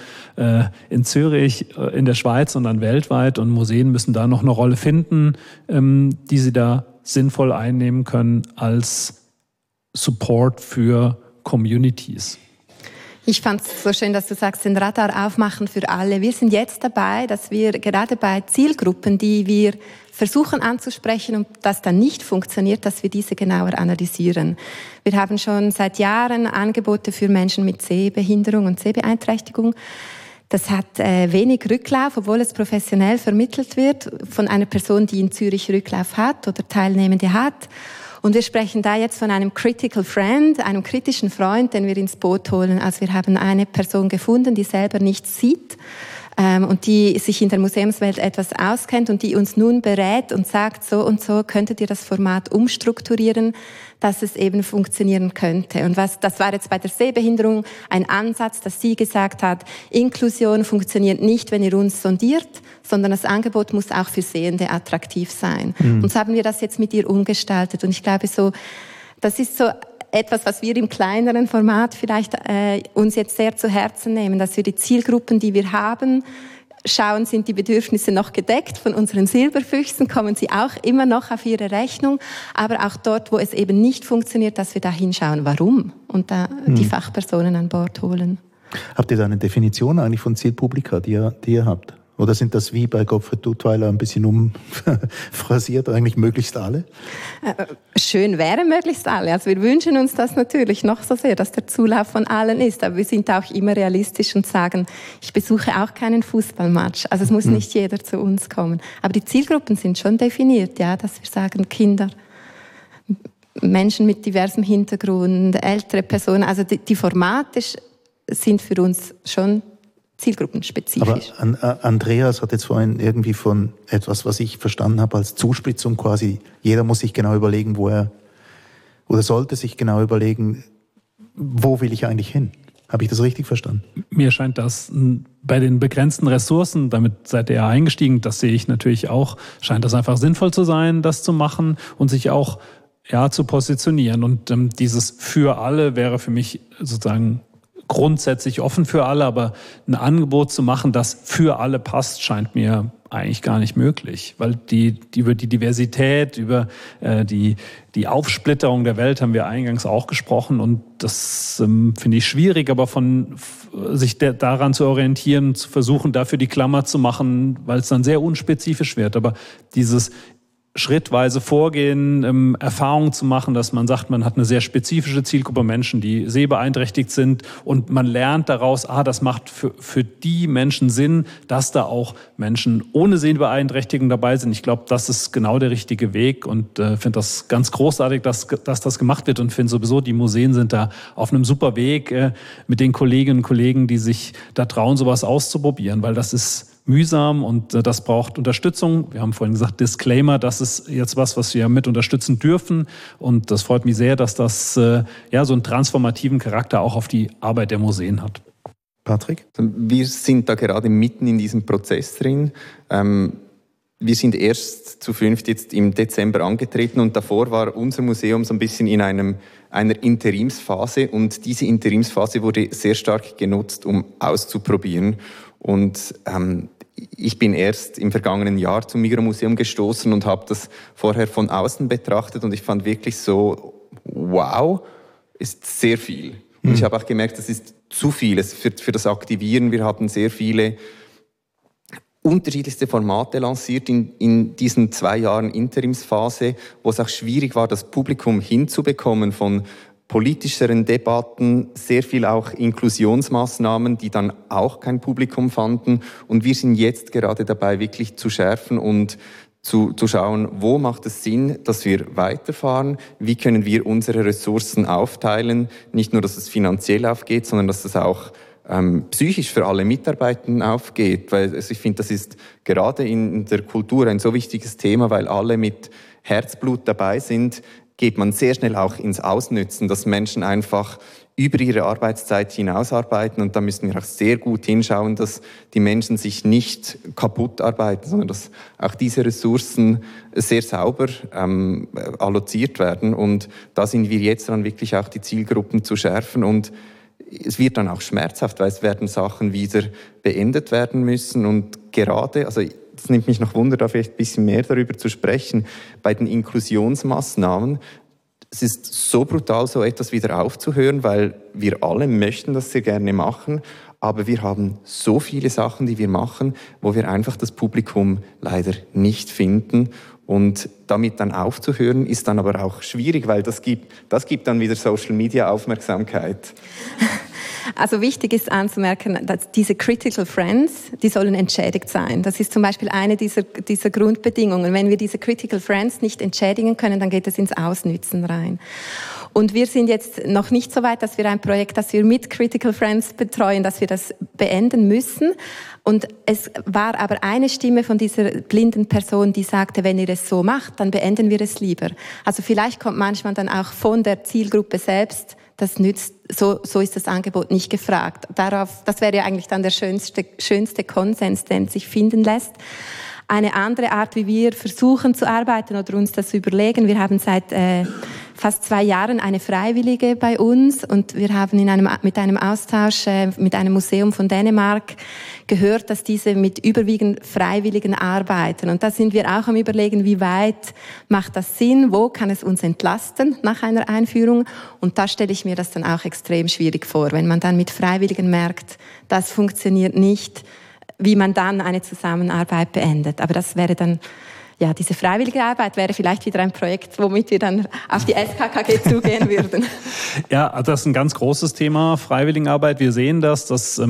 in Zürich, in der Schweiz, sondern weltweit. Und Museen müssen da noch eine Rolle finden, die sie da sinnvoll einnehmen können als Support für Communities. Ich fand es so schön, dass du sagst, den Radar aufmachen für alle. Wir sind jetzt dabei, dass wir gerade bei Zielgruppen, die wir versuchen anzusprechen und das dann nicht funktioniert, dass wir diese genauer analysieren. Wir haben schon seit Jahren Angebote für Menschen mit Sehbehinderung und Sehbeeinträchtigung. Das hat wenig Rücklauf, obwohl es professionell vermittelt wird von einer Person, die in Zürich Rücklauf hat oder Teilnehmende hat. Und wir sprechen da jetzt von einem Critical Friend, einem kritischen Freund, den wir ins Boot holen. Also wir haben eine Person gefunden, die selber nichts sieht und die sich in der Museumswelt etwas auskennt und die uns nun berät und sagt, so und so könntet ihr das Format umstrukturieren, dass es eben funktionieren könnte. Und das war jetzt bei der Sehbehinderung ein Ansatz, dass sie gesagt hat, Inklusion funktioniert nicht, wenn ihr uns sondiert, sondern das Angebot muss auch für Sehende attraktiv sein. Und so haben wir das jetzt mit ihr umgestaltet. Und ich glaube, das ist so etwas, was wir im kleineren Format vielleicht uns jetzt sehr zu Herzen nehmen, dass wir die Zielgruppen, die wir haben, schauen, sind die Bedürfnisse noch gedeckt von unseren Silberfüchsen, kommen sie auch immer noch auf ihre Rechnung, aber auch dort, wo es eben nicht funktioniert, dass wir da hinschauen, warum, und da die Fachpersonen an Bord holen. Habt ihr da eine Definition eigentlich von Zielpublika, die ihr habt? Oder sind das wie bei Gottfried Duttweiler ein bisschen umphrasiert, eigentlich möglichst alle? Schön wäre möglichst alle. Also wir wünschen uns das natürlich noch so sehr, dass der Zulauf von allen ist. Aber wir sind auch immer realistisch und sagen, ich besuche auch keinen Fußballmatch. Also es muss nicht jeder zu uns kommen. Aber die Zielgruppen sind schon definiert, ja, dass wir sagen, Kinder, Menschen mit diversem Hintergrund, ältere Personen. Also die Formate sind für uns schon zielgruppenspezifisch. Aber Andreas hat jetzt vorhin irgendwie von etwas, was ich verstanden habe, als Zuspitzung quasi, jeder muss sich genau überlegen, oder sollte sich genau überlegen, wo will ich eigentlich hin? Habe ich das richtig verstanden? Mir scheint das bei den begrenzten Ressourcen, damit seid ihr ja eingestiegen, das sehe ich natürlich auch, scheint das einfach sinnvoll zu sein, das zu machen und sich auch zu positionieren. Und dieses für alle wäre für mich sozusagen grundsätzlich offen für alle, aber ein Angebot zu machen, das für alle passt, scheint mir eigentlich gar nicht möglich. Weil über die Diversität, über die Aufsplitterung der Welt haben wir eingangs auch gesprochen und das finde ich schwierig, aber sich daran zu orientieren, zu versuchen, dafür die Klammer zu machen, weil es dann sehr unspezifisch wird. Aber dieses schrittweise Vorgehen, Erfahrungen zu machen, dass man sagt, man hat eine sehr spezifische Zielgruppe Menschen, die sehbeeinträchtigt sind und man lernt daraus, das macht für die Menschen Sinn, dass da auch Menschen ohne Sehbeeinträchtigung dabei sind. Ich glaube, das ist genau der richtige Weg und finde das ganz großartig, dass das gemacht wird und finde sowieso, die Museen sind da auf einem super Weg mit den Kolleginnen und Kollegen, die sich da trauen, sowas auszuprobieren, weil das ist mühsam und das braucht Unterstützung. Wir haben vorhin gesagt, Disclaimer, das ist jetzt was wir mit unterstützen dürfen und das freut mich sehr, dass das so einen transformativen Charakter auch auf die Arbeit der Museen hat. Patrick? Wir sind da gerade mitten in diesem Prozess drin. Wir sind erst zu 5 jetzt im Dezember angetreten und davor war unser Museum so ein bisschen in einer Interimsphase und diese Interimsphase wurde sehr stark genutzt, um auszuprobieren. Und ich bin erst im vergangenen Jahr zum Migromuseum gestoßen und habe das vorher von außen betrachtet und ich fand wirklich so, wow, ist sehr viel. Und ich habe auch gemerkt, das ist zu viel für das Aktivieren. Wir haben sehr viele unterschiedlichste Formate lanciert in diesen 2 Jahren Interimsphase, wo es auch schwierig war, das Publikum hinzubekommen von politischeren Debatten, sehr viel auch Inklusionsmaßnahmen, die dann auch kein Publikum fanden. Und wir sind jetzt gerade dabei, wirklich zu schärfen und zu schauen, wo macht es Sinn, dass wir weiterfahren, wie können wir unsere Ressourcen aufteilen, nicht nur, dass es finanziell aufgeht, sondern dass es auch psychisch für alle Mitarbeitenden aufgeht. Weil ich finde, das ist gerade in der Kultur ein so wichtiges Thema, weil alle mit Herzblut dabei sind, geht man sehr schnell auch ins Ausnützen, dass Menschen einfach über ihre Arbeitszeit hinausarbeiten und da müssen wir auch sehr gut hinschauen, dass die Menschen sich nicht kaputt arbeiten, sondern dass auch diese Ressourcen sehr sauber alloziert werden und da sind wir jetzt dran, wirklich auch die Zielgruppen zu schärfen und es wird dann auch schmerzhaft, weil es werden Sachen wieder beendet werden müssen und gerade, also es nimmt mich noch Wunder, da vielleicht ein bisschen mehr darüber zu sprechen, bei den Inklusionsmaßnahmen. Es ist so brutal, so etwas wieder aufzuhören, weil wir alle möchten das sehr gerne machen, aber wir haben so viele Sachen, die wir machen, wo wir einfach das Publikum leider nicht finden. Und damit dann aufzuhören, ist dann aber auch schwierig, weil das gibt dann wieder Social-Media-Aufmerksamkeit. Also wichtig ist anzumerken, dass diese Critical Friends, die sollen entschädigt sein. Das ist zum Beispiel eine dieser Grundbedingungen. Wenn wir diese Critical Friends nicht entschädigen können, dann geht es ins Ausnützen rein. Und wir sind jetzt noch nicht so weit, dass wir ein Projekt, das wir mit Critical Friends betreuen, dass wir das beenden müssen. Und es war aber eine Stimme von dieser blinden Person, die sagte, wenn ihr es so macht, dann beenden wir es lieber. Also vielleicht kommt manchmal dann auch von der Zielgruppe selbst, das nützt, so ist das Angebot nicht gefragt. Das wäre ja eigentlich dann der schönste Konsens, den sich finden lässt. Eine andere Art, wie wir versuchen zu arbeiten oder uns das überlegen, wir haben seit fast 2 Jahren eine Freiwillige bei uns und wir haben mit einem Austausch mit einem Museum von Dänemark gehört, dass diese mit überwiegend Freiwilligen arbeiten. Und da sind wir auch am Überlegen, wie weit macht das Sinn, wo kann es uns entlasten nach einer Einführung. Und da stelle ich mir das dann auch extrem schwierig vor, wenn man dann mit Freiwilligen merkt, das funktioniert nicht, wie man dann eine Zusammenarbeit beendet. Aber das wäre dann, ja, diese freiwillige Arbeit wäre vielleicht wieder ein Projekt, womit wir dann auf die SKKG zugehen würden. Ja, das ist ein ganz großes Thema, Freiwilligenarbeit. Wir sehen dass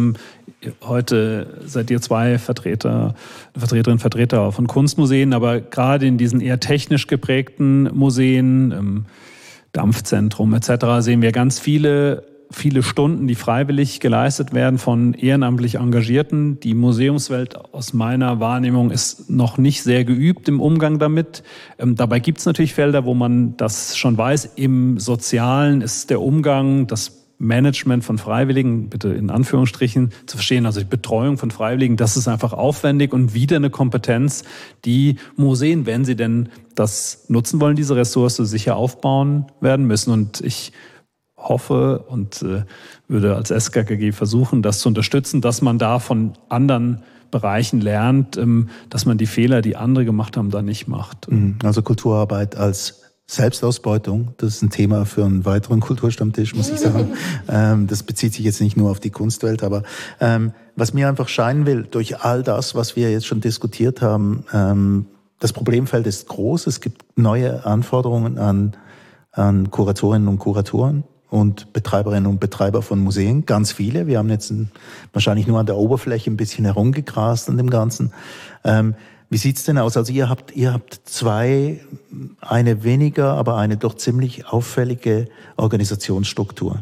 heute seid ihr 2 Vertreterinnen und Vertreter von Kunstmuseen, aber gerade in diesen eher technisch geprägten Museen, im Dampfzentrum etc. sehen wir ganz viele Stunden, die freiwillig geleistet werden von ehrenamtlich Engagierten. Die Museumswelt aus meiner Wahrnehmung ist noch nicht sehr geübt im Umgang damit. Dabei gibt es natürlich Felder, wo man das schon weiß. Im Sozialen ist der Umgang, das Management von Freiwilligen, bitte in Anführungsstrichen zu verstehen, also die Betreuung von Freiwilligen, das ist einfach aufwendig und wieder eine Kompetenz, die Museen, wenn sie denn das nutzen wollen, diese Ressource sicher aufbauen werden müssen. Und ich hoffe und würde als SKKG versuchen, das zu unterstützen, dass man da von anderen Bereichen lernt, dass man die Fehler, die andere gemacht haben, da nicht macht. Also Kulturarbeit als Selbstausbeutung, das ist ein Thema für einen weiteren Kulturstammtisch, muss ich sagen. Das bezieht sich jetzt nicht nur auf die Kunstwelt, aber was mir einfach scheinen will, durch all das, was wir jetzt schon diskutiert haben, das Problemfeld ist groß. Es gibt neue Anforderungen an Kuratorinnen und Kuratoren und Betreiberinnen und Betreiber von Museen, ganz viele. Wir haben jetzt wahrscheinlich nur an der Oberfläche ein bisschen herumgegrast an dem Ganzen. Wie sieht's denn aus? Also ihr habt 2, eine weniger, aber eine doch ziemlich auffällige Organisationsstruktur.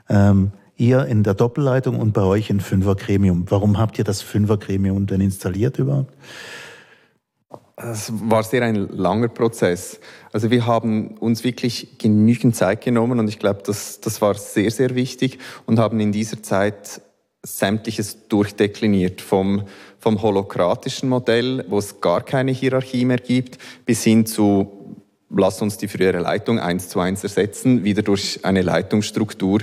Ihr in der Doppelleitung und bei euch ein 5er-Gremium. Warum habt ihr das 5er-Gremium denn installiert überhaupt? Es war sehr ein langer Prozess. Also wir haben uns wirklich genügend Zeit genommen und ich glaube, das war sehr, sehr wichtig und haben in dieser Zeit Sämtliches durchdekliniert, vom holokratischen Modell, wo es gar keine Hierarchie mehr gibt, bis hin zu, lass uns die frühere Leitung 1:1 ersetzen, wieder durch eine Leitungsstruktur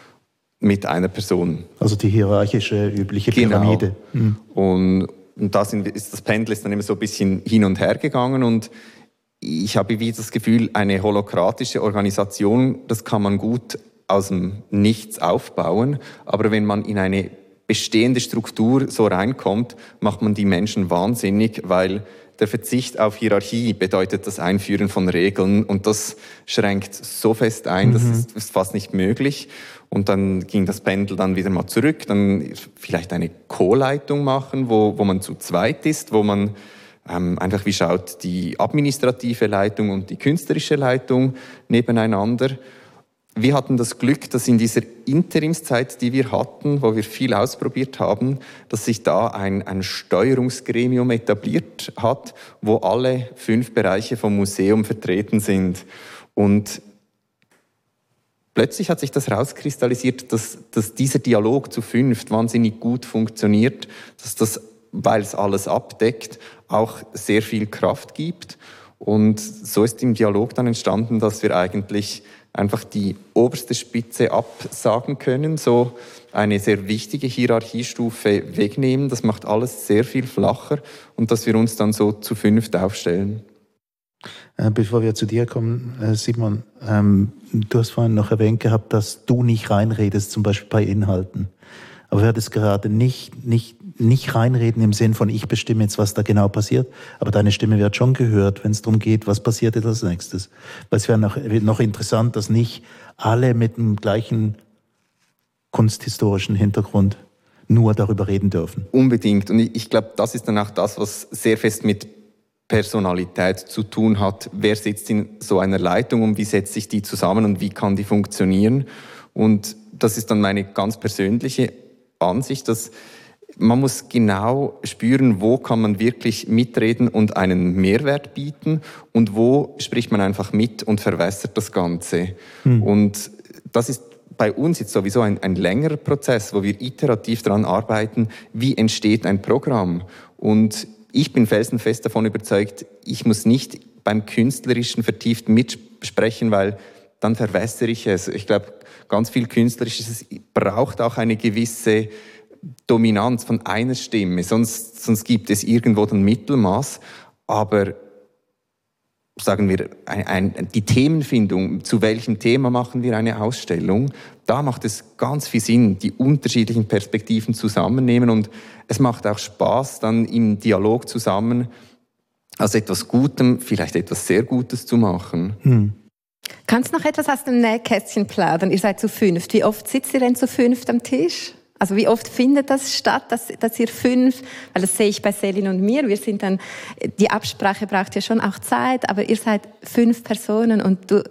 mit einer Person. Also die hierarchische, übliche Pyramide. Genau. Und das Pendel ist dann immer so ein bisschen hin und her gegangen und ich habe wie das Gefühl, eine holokratische Organisation, das kann man gut aus dem Nichts aufbauen, aber wenn man in eine bestehende Struktur so reinkommt, macht man die Menschen wahnsinnig, weil der Verzicht auf Hierarchie bedeutet das Einführen von Regeln und das schränkt so fest ein, das ist fast nicht möglich. Und dann ging das Pendel dann wieder mal zurück, dann vielleicht eine Co-Leitung machen, wo man zu zweit ist, wo man einfach wie schaut, die administrative Leitung und die künstlerische Leitung nebeneinander. Wir hatten das Glück, dass in dieser Interimszeit, die wir hatten, wo wir viel ausprobiert haben, dass sich da ein Steuerungsgremium etabliert hat, wo alle 5 Bereiche vom Museum vertreten sind. Und plötzlich hat sich das rauskristallisiert, dass dieser Dialog zu 5 wahnsinnig gut funktioniert, dass das, weil es alles abdeckt, auch sehr viel Kraft gibt. Und so ist im Dialog dann entstanden, dass wir eigentlich einfach die oberste Spitze absagen können, so eine sehr wichtige Hierarchiestufe wegnehmen. Das macht alles sehr viel flacher und dass wir uns dann so zu 5 aufstellen. Bevor wir zu dir kommen, Simon, du hast vorhin noch erwähnt gehabt, dass du nicht reinredest, zum Beispiel bei Inhalten. Aber wir hatten es gerade nicht reinreden im Sinn von, ich bestimme jetzt, was da genau passiert, aber deine Stimme wird schon gehört, wenn es darum geht, was passiert jetzt als nächstes. Weil es wäre noch interessant, dass nicht alle mit dem gleichen kunsthistorischen Hintergrund nur darüber reden dürfen. Unbedingt. Und ich glaube, das ist dann auch das, was sehr fest mit Personalität zu tun hat. Wer sitzt in so einer Leitung und wie setzt sich die zusammen und wie kann die funktionieren? Und das ist dann meine ganz persönliche Ansicht, dass man muss genau spüren, wo kann man wirklich mitreden und einen Mehrwert bieten und wo spricht man einfach mit und verwässert das Ganze. Und das ist bei uns jetzt sowieso ein längerer Prozess, wo wir iterativ daran arbeiten, wie entsteht ein Programm. Und ich bin felsenfest davon überzeugt, ich muss nicht beim Künstlerischen vertieft mitsprechen, weil dann verwässere ich es. Ich glaube, ganz viel Künstlerisches braucht auch eine gewisse Dominanz von einer Stimme, sonst gibt es irgendwo ein Mittelmaß. Aber sagen wir, die Themenfindung, zu welchem Thema machen wir eine Ausstellung, da macht es ganz viel Sinn, die unterschiedlichen Perspektiven zusammennehmen, und es macht auch Spaß, dann im Dialog zusammen aus etwas Gutem vielleicht etwas sehr Gutes zu machen. Kannst du noch etwas aus dem Nähkästchen plaudern? Ihr seid zu 5. Wie oft sitzt ihr denn zu 5 am Tisch? Also wie oft findet das statt, dass ihr 5, weil das sehe ich bei Selin und mir, wir sind dann, die Absprache braucht ja schon auch Zeit, aber ihr seid 5 Personen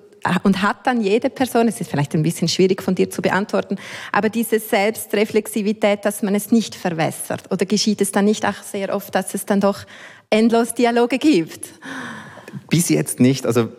und hat dann jede Person, es ist vielleicht ein bisschen schwierig von dir zu beantworten, aber diese Selbstreflexivität, dass man es nicht verwässert, oder geschieht es dann nicht auch sehr oft, dass es dann doch endlos Dialoge gibt? Bis jetzt nicht, also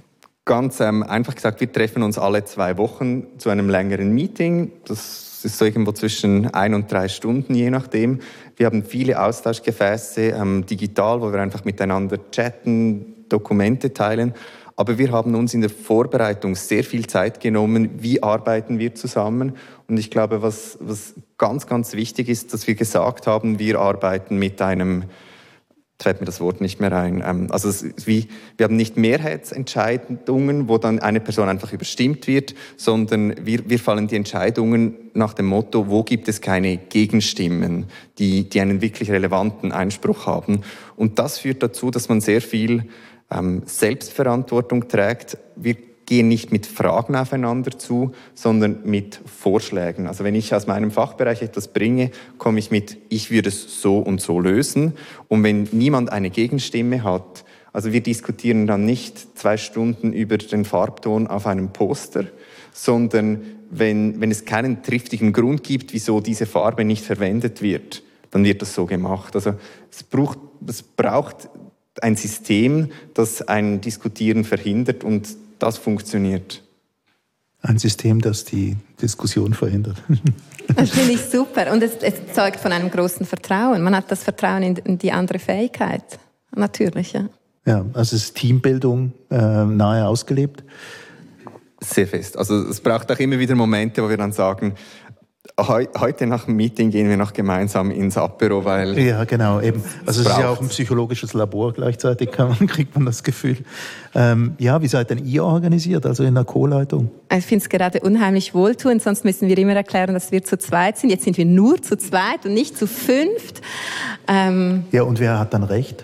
ganz einfach gesagt, wir treffen uns alle 2 Wochen zu einem längeren Meeting, das ist so irgendwo zwischen 1 und 3 Stunden, je nachdem. Wir haben viele Austauschgefäße, digital, wo wir einfach miteinander chatten, Dokumente teilen. Aber wir haben uns in der Vorbereitung sehr viel Zeit genommen. Wie arbeiten wir zusammen? Und ich glaube, was ganz, ganz wichtig ist, dass wir gesagt haben, wir arbeiten mit einem, jetzt fällt mir das Wort nicht mehr ein. Also wir haben nicht Mehrheitsentscheidungen, wo dann eine Person einfach überstimmt wird, sondern wir fallen die Entscheidungen nach dem Motto, wo gibt es keine Gegenstimmen, die einen wirklich relevanten Einspruch haben. Und das führt dazu, dass man sehr viel Selbstverantwortung trägt. Wir gehen nicht mit Fragen aufeinander zu, sondern mit Vorschlägen. Also wenn ich aus meinem Fachbereich etwas bringe, komme ich mit, ich würde es so und so lösen. Und wenn niemand eine Gegenstimme hat, also wir diskutieren dann nicht 2 Stunden über den Farbton auf einem Poster, sondern wenn es keinen triftigen Grund gibt, wieso diese Farbe nicht verwendet wird, dann wird das so gemacht. Also es braucht ein System, das ein Diskutieren verhindert, und das funktioniert. Ein System, das die Diskussion verhindert. Das finde ich super. Und es zeugt von einem großen Vertrauen. Man hat das Vertrauen in die andere Fähigkeit. Natürlich, ja. Ja, also es ist Teambildung nahe ausgelebt. Sehr fest. Also es braucht auch immer wieder Momente, wo wir dann sagen, heute nach dem Meeting gehen wir noch gemeinsam ins Apero, weil... Ja, genau, eben. Also es ist ja auch ein psychologisches Labor gleichzeitig, kriegt man das Gefühl. Ja, wie seid denn ihr organisiert, also in der Co-Leitung? Ich finde es gerade unheimlich wohltuend, sonst müssen wir immer erklären, dass wir zu 2 sind. Jetzt sind wir nur zu 2 und nicht zu 5. Ja, und wer hat dann recht?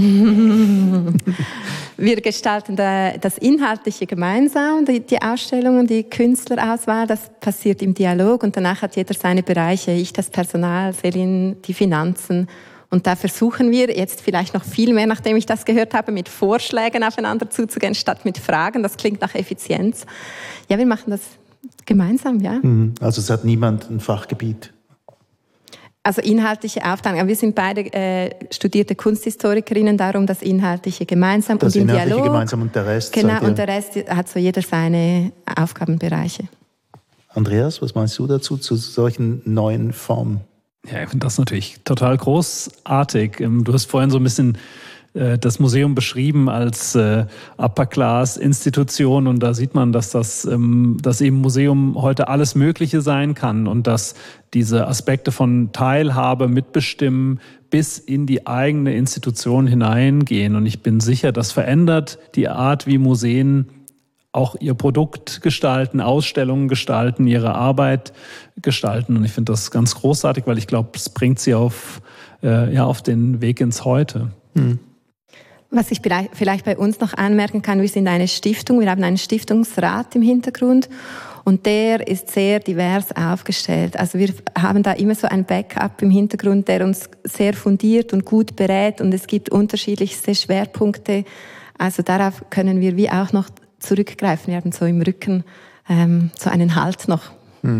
Wir gestalten das Inhaltliche gemeinsam, die Ausstellungen, die Künstlerauswahl, das passiert im Dialog, und danach hat jeder seine Bereiche, ich das Personal, Selin die Finanzen, und da versuchen wir jetzt vielleicht noch viel mehr, nachdem ich das gehört habe, mit Vorschlägen aufeinander zuzugehen, statt mit Fragen, das klingt nach Effizienz. Ja, wir machen das gemeinsam, ja. Also es hat niemand ein Fachgebiet? Also inhaltliche Aufteilung. Wir sind beide studierte Kunsthistorikerinnen, darum das Inhaltliche gemeinsam das und im Inhaltliche Dialog. Gemeinsam und der Rest. Genau, und der Rest hat so jeder seine Aufgabenbereiche. Andreas, was meinst du dazu, zu solchen neuen Formen? Ja, ich finde das natürlich total großartig. Du hast vorhin so ein bisschen das Museum beschrieben als Upper-Class-Institution, und da sieht man, dass das eben Museum heute alles Mögliche sein kann und dass diese Aspekte von Teilhabe, Mitbestimmen bis in die eigene Institution hineingehen. Und ich bin sicher, das verändert die Art, wie Museen auch ihr Produkt gestalten, Ausstellungen gestalten, ihre Arbeit gestalten. Und ich finde das ganz großartig, weil ich glaube, es bringt sie auf den Weg ins Heute. Was ich vielleicht bei uns noch anmerken kann, wir sind eine Stiftung, wir haben einen Stiftungsrat im Hintergrund, und der ist sehr divers aufgestellt. Also wir haben da immer so ein Backup im Hintergrund, der uns sehr fundiert und gut berät, und es gibt unterschiedlichste Schwerpunkte. Also darauf können wir wie auch noch zurückgreifen. Wir haben so im Rücken so einen Halt noch.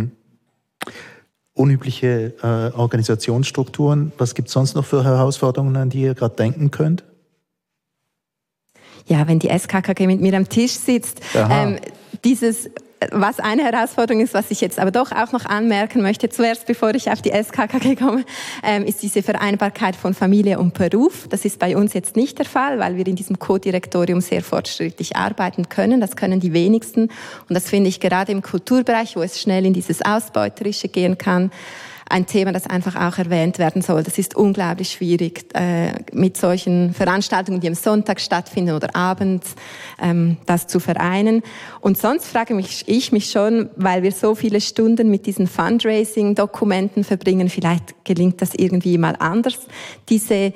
Unübliche Organisationsstrukturen. Was gibt es sonst noch für Herausforderungen, an die ihr gerade denken könnt? Ja, wenn die SKKG mit mir am Tisch sitzt, dieses was eine Herausforderung ist, was ich jetzt aber doch auch noch anmerken möchte, zuerst bevor ich auf die SKKG komme, ist diese Vereinbarkeit von Familie und Beruf. Das ist bei uns jetzt nicht der Fall, weil wir in diesem Co-Direktorium sehr fortschrittlich arbeiten können. Das können die wenigsten. Und das finde ich gerade im Kulturbereich, wo es schnell in dieses Ausbeuterische gehen kann, ein Thema, das einfach auch erwähnt werden soll. Das ist unglaublich schwierig, mit solchen Veranstaltungen, die am Sonntag stattfinden oder abends, das zu vereinen. Und sonst frage ich mich schon, weil wir so viele Stunden mit diesen Fundraising-Dokumenten verbringen, vielleicht gelingt das irgendwie mal anders, diese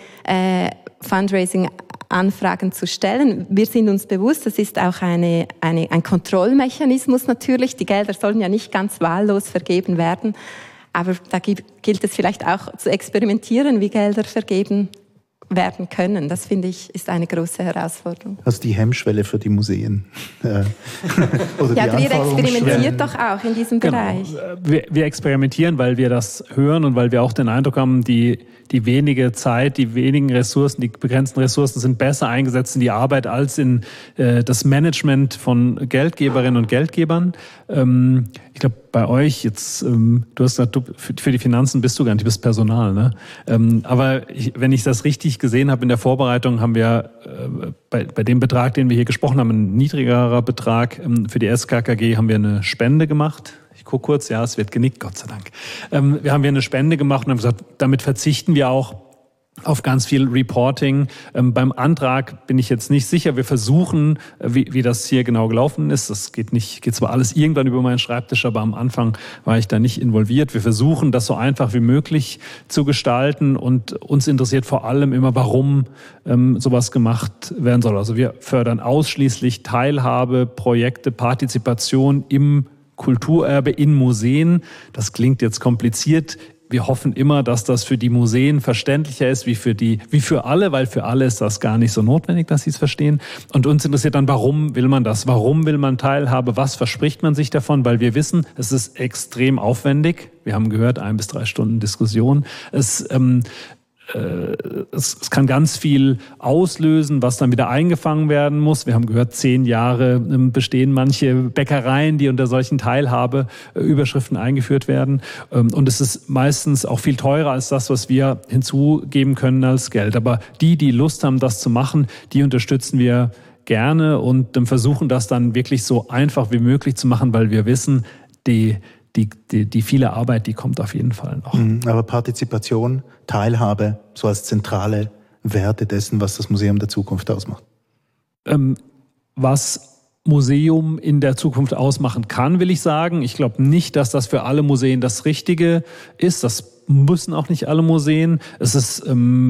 Fundraising-Anfragen zu stellen. Wir sind uns bewusst, das ist auch ein Kontrollmechanismus natürlich. Die Gelder sollen ja nicht ganz wahllos vergeben werden. Aber da gilt es vielleicht auch zu experimentieren, wie Gelder vergeben werden können. Das, finde ich, ist eine große Herausforderung. Also die Hemmschwelle für die Museen. Oder ja, wir experimentieren doch auch in diesem Bereich. Wir experimentieren, weil wir das hören und weil wir auch den Eindruck haben, die wenige Zeit, die wenigen Ressourcen, die begrenzten Ressourcen sind besser eingesetzt in die Arbeit als in das Management von Geldgeberinnen und Geldgebern. Ich glaube, bei euch jetzt, du hast gesagt, für die Finanzen bist du gar nicht, du bist Personal, ne? Aber wenn ich das richtig gesehen habe in der Vorbereitung, haben wir bei dem Betrag, den wir hier gesprochen haben, ein niedrigerer Betrag. Für die SKKG haben wir eine Spende gemacht. Ich gucke kurz, ja, es wird genickt, Gott sei Dank. Wir haben hier eine Spende gemacht und haben gesagt, damit verzichten wir auch auf ganz viel Reporting. Beim Antrag bin ich jetzt nicht sicher. Wir versuchen, wie das hier genau gelaufen ist. Das geht zwar alles irgendwann über meinen Schreibtisch, aber am Anfang war ich da nicht involviert. Wir versuchen, das so einfach wie möglich zu gestalten und uns interessiert vor allem immer, warum sowas gemacht werden soll. Also wir fördern ausschließlich Teilhabe, Projekte, Partizipation im Kulturerbe in Museen. Das klingt jetzt kompliziert. Wir hoffen immer, dass das für die Museen verständlicher ist wie für alle, weil für alle ist das gar nicht so notwendig, dass sie es verstehen. Und uns interessiert dann, warum will man das? Warum will man Teilhabe? Was verspricht man sich davon? Weil wir wissen, es ist extrem aufwendig. Wir haben gehört, 1 bis 3 Stunden Diskussion. Es kann ganz viel auslösen, was dann wieder eingefangen werden muss. Wir haben gehört, 10 Jahre bestehen manche Bäckereien, die unter solchen Teilhabeüberschriften eingeführt werden. Und es ist meistens auch viel teurer als das, was wir hinzugeben können als Geld. Aber die Lust haben, das zu machen, die unterstützen wir gerne und versuchen das dann wirklich so einfach wie möglich zu machen, weil wir wissen, die viele Arbeit, die kommt auf jeden Fall noch. Aber Partizipation, Teilhabe, so als zentrale Werte dessen, was das Museum der Zukunft ausmacht. Was Museum in der Zukunft ausmachen kann, will ich sagen. Ich glaube nicht, dass das für alle Museen das Richtige ist. Das müssen auch nicht alle Museen. Es ist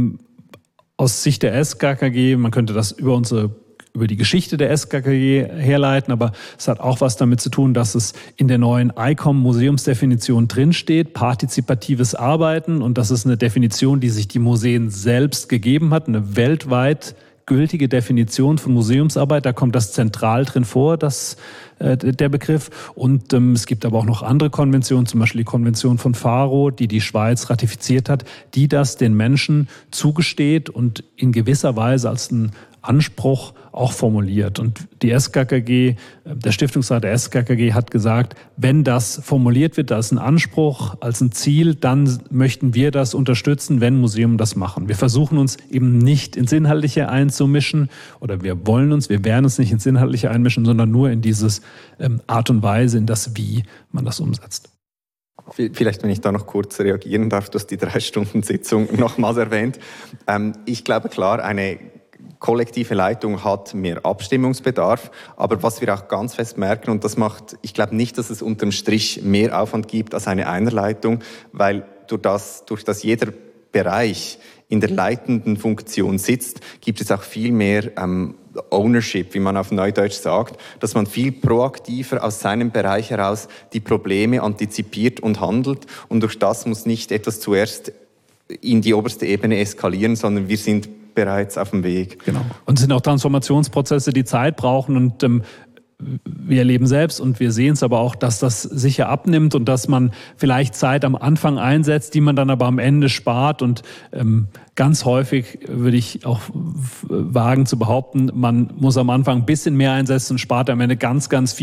aus Sicht der SKKG, man könnte das über die Geschichte der SKKG herleiten, aber es hat auch was damit zu tun, dass es in der neuen ICOM-Museumsdefinition drinsteht, partizipatives Arbeiten, und das ist eine Definition, die sich die Museen selbst gegeben hat, eine weltweit gültige Definition von Museumsarbeit. Da kommt das zentral drin vor, der Begriff. Und es gibt aber auch noch andere Konventionen, zum Beispiel die Konvention von Faro, die Schweiz ratifiziert hat, die das den Menschen zugesteht und in gewisser Weise als ein Anspruch auch formuliert. Und die SKKG, der Stiftungsrat der SKKG hat gesagt, wenn das formuliert wird als ein Anspruch, als ein Ziel, dann möchten wir das unterstützen, wenn Museen das machen. Wir versuchen uns eben nicht ins Inhaltliche einzumischen oder wir werden uns nicht ins Inhaltliche einmischen, sondern nur in dieses Art und Weise, in das, wie man das umsetzt. Vielleicht, wenn ich da noch kurz reagieren darf, du hast die 3-Stunden-Sitzung nochmals erwähnt. Ich glaube, klar, eine kollektive Leitung hat mehr Abstimmungsbedarf, aber was wir auch ganz fest merken, und das macht, ich glaube nicht, dass es unterm Strich mehr Aufwand gibt als eine Einerleitung, weil durch das jeder Bereich in der leitenden Funktion sitzt, gibt es auch viel mehr Ownership, wie man auf Neudeutsch sagt, dass man viel proaktiver aus seinem Bereich heraus die Probleme antizipiert und handelt, und durch das muss nicht etwas zuerst in die oberste Ebene eskalieren, sondern wir sind bereits auf dem Weg. Genau. Und es sind auch Transformationsprozesse, die Zeit brauchen, und wir erleben selbst und wir sehen es aber auch, dass das sicher abnimmt und dass man vielleicht Zeit am Anfang einsetzt, die man dann aber am Ende spart, und ganz häufig würde ich auch wagen zu behaupten, man muss am Anfang ein bisschen mehr einsetzen und spart am Ende ganz, ganz viel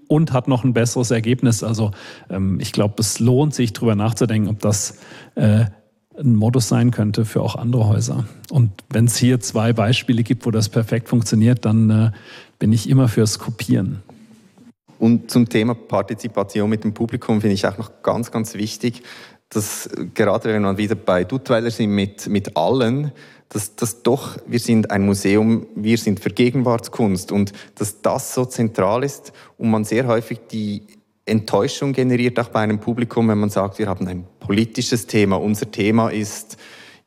und hat noch ein besseres Ergebnis. Also ich glaube, es lohnt sich, darüber nachzudenken, ob das ein Modus sein könnte für auch andere Häuser. Und wenn es hier 2 Beispiele gibt, wo das perfekt funktioniert, dann bin ich immer fürs Kopieren. Und zum Thema Partizipation mit dem Publikum finde ich auch noch ganz, ganz wichtig, dass gerade wenn man wieder bei Duttweiler sind mit allen, dass doch, wir sind ein Museum, wir sind für Gegenwartskunst und dass das so zentral ist und man sehr häufig die Enttäuschung generiert, auch bei einem Publikum, wenn man sagt, wir haben ein politisches Thema, unser Thema ist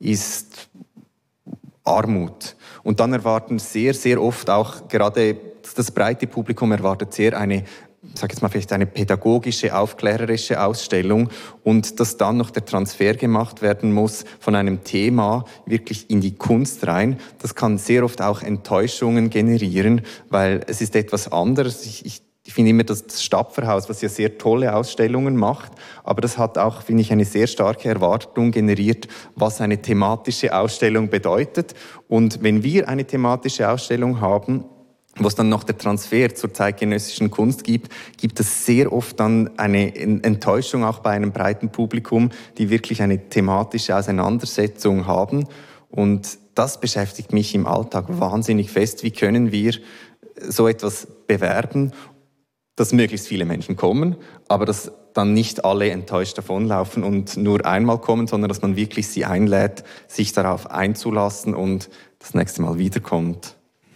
Armut. Und dann erwarten sehr, sehr oft auch gerade das breite Publikum erwartet sehr eine pädagogische, aufklärerische Ausstellung und dass dann noch der Transfer gemacht werden muss von einem Thema wirklich in die Kunst rein. Das kann sehr oft auch Enttäuschungen generieren, weil es ist etwas anderes. Ich finde immer das Stapferhaus, was ja sehr tolle Ausstellungen macht, aber das hat auch, finde ich, eine sehr starke Erwartung generiert, was eine thematische Ausstellung bedeutet. Und wenn wir eine thematische Ausstellung haben, wo es dann noch der Transfer zur zeitgenössischen Kunst gibt es sehr oft dann eine Enttäuschung auch bei einem breiten Publikum, die wirklich eine thematische Auseinandersetzung haben. Und das beschäftigt mich im Alltag wahnsinnig fest. Wie können wir so etwas bewerben, dass möglichst viele Menschen kommen, aber dass dann nicht alle enttäuscht davonlaufen und nur einmal kommen, sondern dass man wirklich sie einlädt, sich darauf einzulassen und das nächste Mal wiederkommt.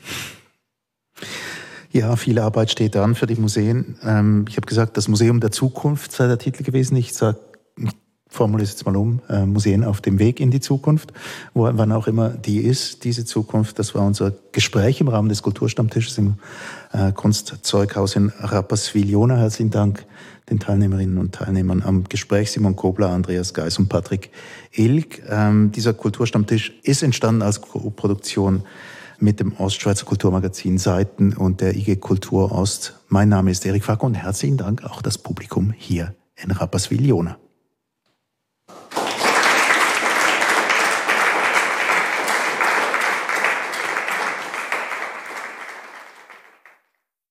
Ja, viel Arbeit steht an für die Museen. Ich habe gesagt, das Museum der Zukunft sei der Titel gewesen. Ich formuliere es jetzt mal um, Museen auf dem Weg in die Zukunft, wann auch immer die ist, diese Zukunft. Das war unser Gespräch im Rahmen des Kulturstammtisches im Kunstzeughaus in Rapperswil-Jona. Herzlichen Dank den Teilnehmerinnen und Teilnehmern am Gespräch, Simon Kobler, Andreas Geis und Patrick Ilg. Dieser Kulturstammtisch ist entstanden als Koproduktion mit dem Ostschweizer Kulturmagazin Seiten und der IG Kultur Ost. Mein Name ist Erik Fack und herzlichen Dank auch das Publikum hier in Rapperswil-Jona.